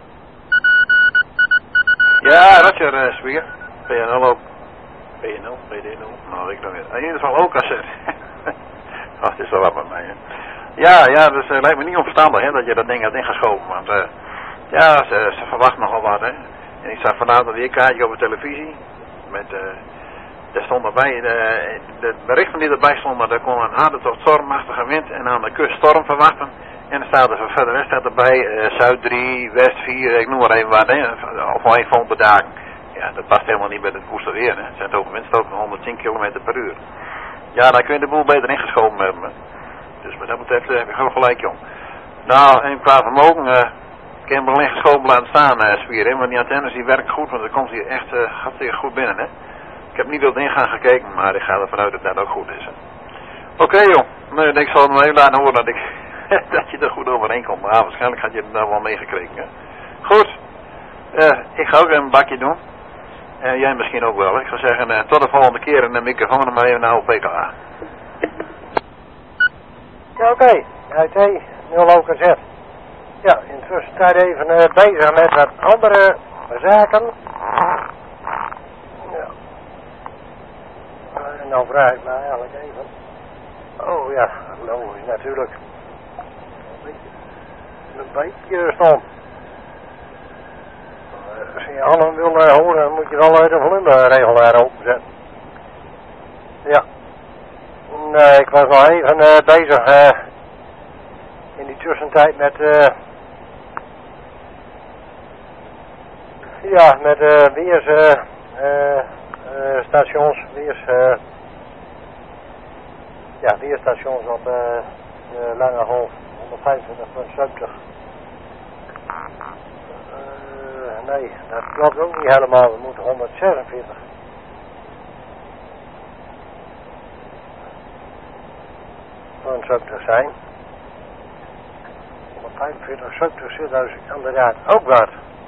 Ja, Roger, uh, Spier. P N L ook. P N L, P D nul. Nou, ik nog niet. In ieder geval ook A Z. Dat is wel wat met mij, hè. Ja, ja, dus uh, lijkt me niet onverstandig, hè, dat je dat ding had ingeschoven. Want, uh, ja, ze, ze verwachten nogal wat, hè. En ik zag vanavond een weerkaartje op de televisie. Met, uh, daar stond erbij, de, de berichten die erbij stonden, daar kon een harde tot stormachtige wind en aan de kust storm verwachten. En er staat er verder rest staat erbij, uh, Zuid drie, West vier, ik noem maar even wat, hè, of wel even bedaken. Ja, dat past helemaal niet bij het koester weer, hè. Het zijn toch windstoten honderdtien kilometer per uur. Ja, dan kun je de boel beter ingeschoven hebben. Dus wat dat betreft uh, heb je gewoon gelijk, jong. Nou, en qua vermogen, uh, ik heb hem wel ingeschoven laten staan, uh, Spier, hè, want die antennes die werken goed, want dan komt hier echt, uh, gaat hier goed binnen, hè. Ik heb niet op het ingaan gekeken, maar ik ga ervan uit dat dat ook goed is. Oké, okay, joh. Nee, ik zal hem even laten horen dat, ik, dat je er goed overheen komt. Maar waarschijnlijk had je het daar wel meegekregen. Hè? Goed. Uh, ik ga ook even een bakje doen. En uh, jij misschien ook wel. Ik zou zeggen, uh, tot de volgende keer en de microfoon er maar even naar op P K A.
Ja, oké. Okay. I T, nul O K Z. Ja, intussen tijd even uh, bezig met wat andere zaken. Ja. En dan vraag ik me eigenlijk even. Oh ja, logisch natuurlijk. Een beetje stom. Als je Anne wil uh, horen, dan moet je wel uh, de volumeregel daar openzetten. Ja. Nee, ik was nog even uh, bezig uh, in die tussentijd met uh, ja, met uh, weers uh, uh, uh, stations, weers uh, ja, weerstations op uh, de lange golf honderdvijfentwintig komma zeventig. Uh, nee, dat klopt ook niet helemaal. We moeten honderdzesenveertig. komma zeventig zijn. honderdvijfenveertig komma zeventig zit dus inderdaad ook wat.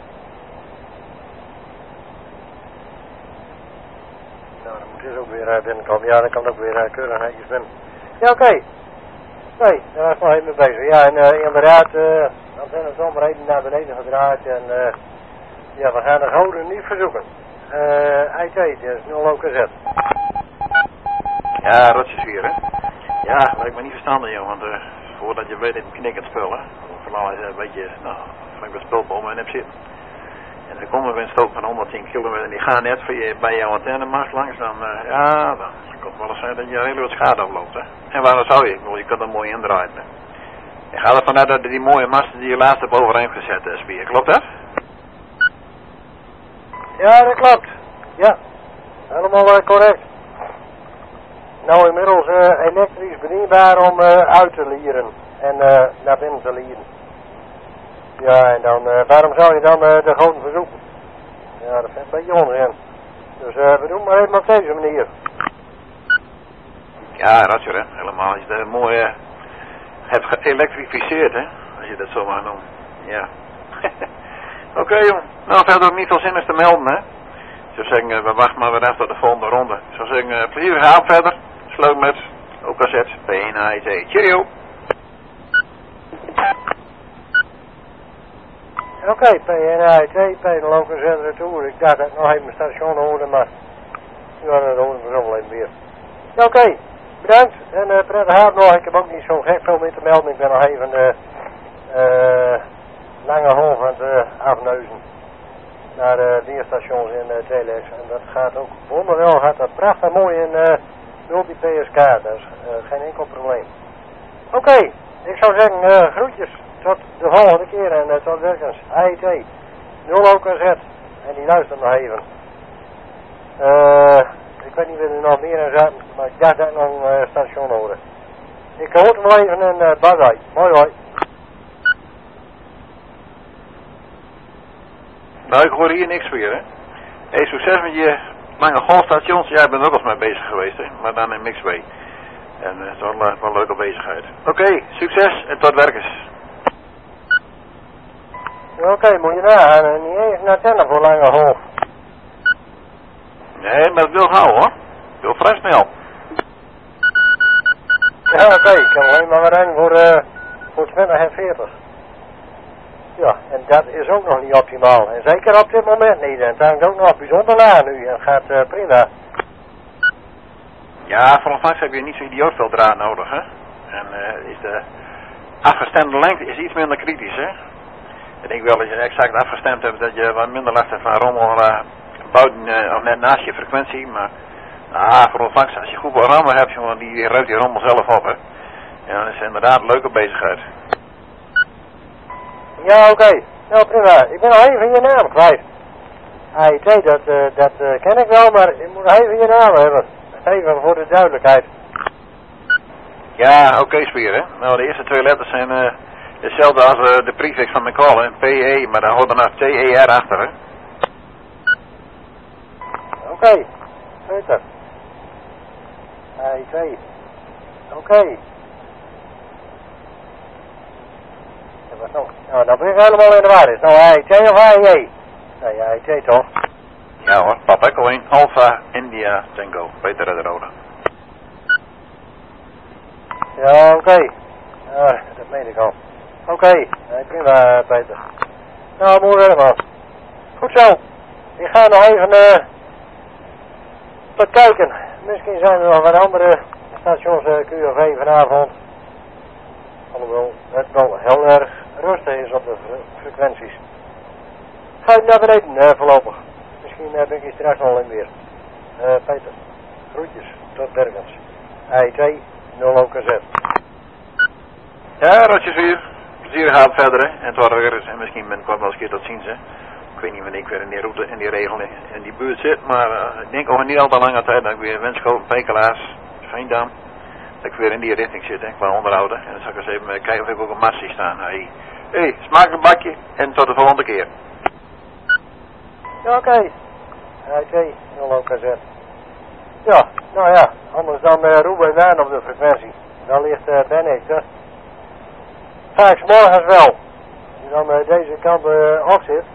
Nou, dan moet dit ook weer uh, binnenkomen. Ja, dan kan het ook weer uh, keurig netjes binnen. Ja, oké. Okay. Nee, daar was ik nog even mee bezig. Ja, en uh, inderdaad, uh, dan zijn we zomaar even naar beneden gedraaid en uh, ja, we gaan de goden niet verzoeken. Uh, I T, dat is nul O K Z.
Ja, rotjes hier, hè. Ja, lijkt me niet verstandig, joh, want uh, voordat je weet, ik knikkend spullen. Vooral is een beetje, nou, van ik wat spul op me en heb zitten. En dan komen we een stoot van honderdtien kilometer en die gaan net via, bij jouw antennemast langs, dan, uh, ja, dan kan het wel eens zijn dat je heel wat schade oploopt, hè. En waarom zou je? Ik bedoel, je kunt er mooi indraaien, hè. Je gaat ervan uit dat die mooie masten die je laatst hebt overeind gezet, uh, Spier, klopt dat?
Ja, dat klopt. Ja, helemaal uh, correct. Nou, inmiddels uh, elektrisch bedienbaar om uh, uit te lieren en uh, naar binnen te lieren. Ja, en dan, uh, waarom zou je dan uh, de goden verzoeken? Ja, dat vind ik een beetje onzin. Dus uh, we doen maar even op deze manier.
Ja, Roger, hè. Helemaal. Als je het mooi uh, hebt geëlektrificeerd, hè. Als je dat zo maar noemt. Ja. Oké, okay, jong. Nou, verder ook niet veel zinnigs te melden, hè. Ik zou zeggen, uh, we wachten maar weer af tot de volgende ronde. Ik zou zeggen, uh, plezierige avond verder. Sloot met O K Z P N A I T. Cheerio.
Oké, okay, P N A I T, Penelope zet retour. Ik dacht dat ik nog even mijn station hoorde, maar nu hadden we het horen we zo even weer. Oké, okay, bedankt en uh, prettige avond nog. Ik heb ook niet zo gek veel meer te melden. Ik ben nog even uh, uh, lange hol van het uh, afneuzen naar de uh, weerstations in uh, Telex. En dat gaat ook wonderwel, gaat dat prachtig mooi in uh, multi-P S K. Dat is uh, geen enkel probleem. Oké, okay, ik zou zeggen uh, groetjes. Tot de volgende keer en uh, tot werkens. A I T nul O K Z. En die luistert nog even. Uh, ik weet niet of er nog meer in zaten, maar ik dacht dat ik nog een uh, station hoorde. Ik hoor hem wel even en uh, bye bye. Mooi hoi.
Nou, ik hoor hier niks meer, hè. Hey, succes met je lange golfstations. Jij bent ook al mee bezig geweest, hè. Maar dan in Mixway. En het uh, is wel, uh, wel een leuke bezigheid. Oké, okay, succes en tot werkens.
Oké, okay, moet je nagaan. Niet eens een antenne voor lange golf.
Nee, maar het wil gauw hoor. Het wil vrij snel.
Ja, oké. Okay. Ik kan alleen maar weer een voor, uh, voor twintig en veertig. Ja, en dat is ook nog niet optimaal. En zeker op dit moment niet. En het hangt ook nog bijzonder na nu. En het gaat uh, prima.
Ja, voor ontvangst heb je niet zo'n idioot veel draad nodig, hè. En uh, is de afgestemde lengte is iets minder kritisch, hè. Ik denk wel dat je exact afgestemd hebt dat je wat minder last hebt van rommel uh, buiten uh, of net naast je frequentie. Maar ah, voor ontvangst, als je goed wat rammen hebt, jongen, die ruikt die rommel zelf op, hè. Ja, dat is inderdaad een leuke bezigheid.
Ja, oké. Okay. Nou, prima. Ik ben nog even je naam kwijt. A I T, dat, uh, dat uh, ken ik wel, maar ik moet nog even je naam hebben. Even voor de duidelijkheid.
Ja, oké, okay, Spier, hè. Nou, de eerste twee letters zijn uh, hetzelfde als uh, de prefix van mijn call, hè. P E, maar daar hoort dan nog T E R achter, hè.
Oké, okay. Peter. A I T. Oké. Okay. Nou, nou, dan ben ik helemaal in de waarheid. Nou, A I T of A I E? Nee, A I T toch?
Ja hoor, Papa Echo één, Alpha India Tango, Peter de Rode.
Ja, oké. Okay. Ja, dat meen ik al. Oké, okay. Nee, prima, Peter. Nou, mooi werk, man. Goed zo. Ik ga nog even uh, wat kijken. Misschien zijn er nog wat andere stations uh, Q V vanavond. Alhoewel het wel heel erg rustig is op de fre frequenties. Ga ik naar beneden uh, voorlopig. Misschien uh, ben ik hier straks al in weer. Uh, Peter, groetjes, tot bergens. A I T nul O K Z.
Ja, rotjes weer. Plezier gaat verder, hè. En het waren weer eens, en misschien ben ik wel eens een keer tot ziens, hè. Ik weet niet wanneer ik weer in die route, in die regel, in die buurt zit, maar uh, ik denk over niet al te lange tijd dat ik weer Wenschoten, Pekelaars, Veendam, dat ik weer in die richting zit, hè, qua onderhouden. En dan zal ik eens even kijken of ik ook een mast zie staan. Hey, hey, smaak een bakje en tot de volgende keer.
Ja, oké. Okay. A I T nul O K Z. Ja, nou ja, anders dan uh, Ruben Daan op de frequentie. Dan ligt uh, Ben ik, hè. Vaak 's morgens wel. Die dan uh, deze kant uh, op zit.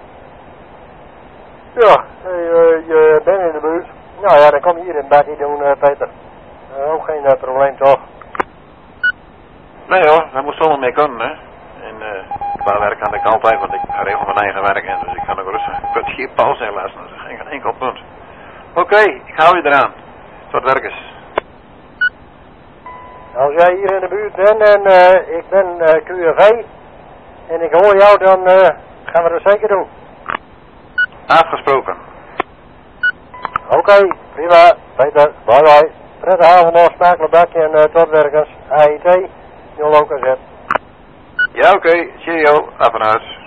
Ja, uh, je bent in de buurt. Nou ja, dan kom je hier een bakje doen, uh, Peter. Uh, ook geen uh, probleem, toch?
Nee hoor, daar moet zonder mee kunnen, hè. En uh, qua werk kan ik altijd, want ik regel mijn eigen werk in, dus ik kan ook rustig. Ik kan hier pauze helaas, dat is geen enkel punt. Oké, okay, ik hou je eraan. Tot werkers.
Als jij hier in de buurt bent en uh, ik ben uh, Q V en ik hoor jou, dan uh, gaan we dat zeker doen.
Afgesproken.
Oké, okay, prima. Peter, bye bye. Prettige avond nog, Spakelenbakje en uh, Tortwerkers, A I T, nul O K Z.
Ja, oké. Okay. Cheerio. Af en uit.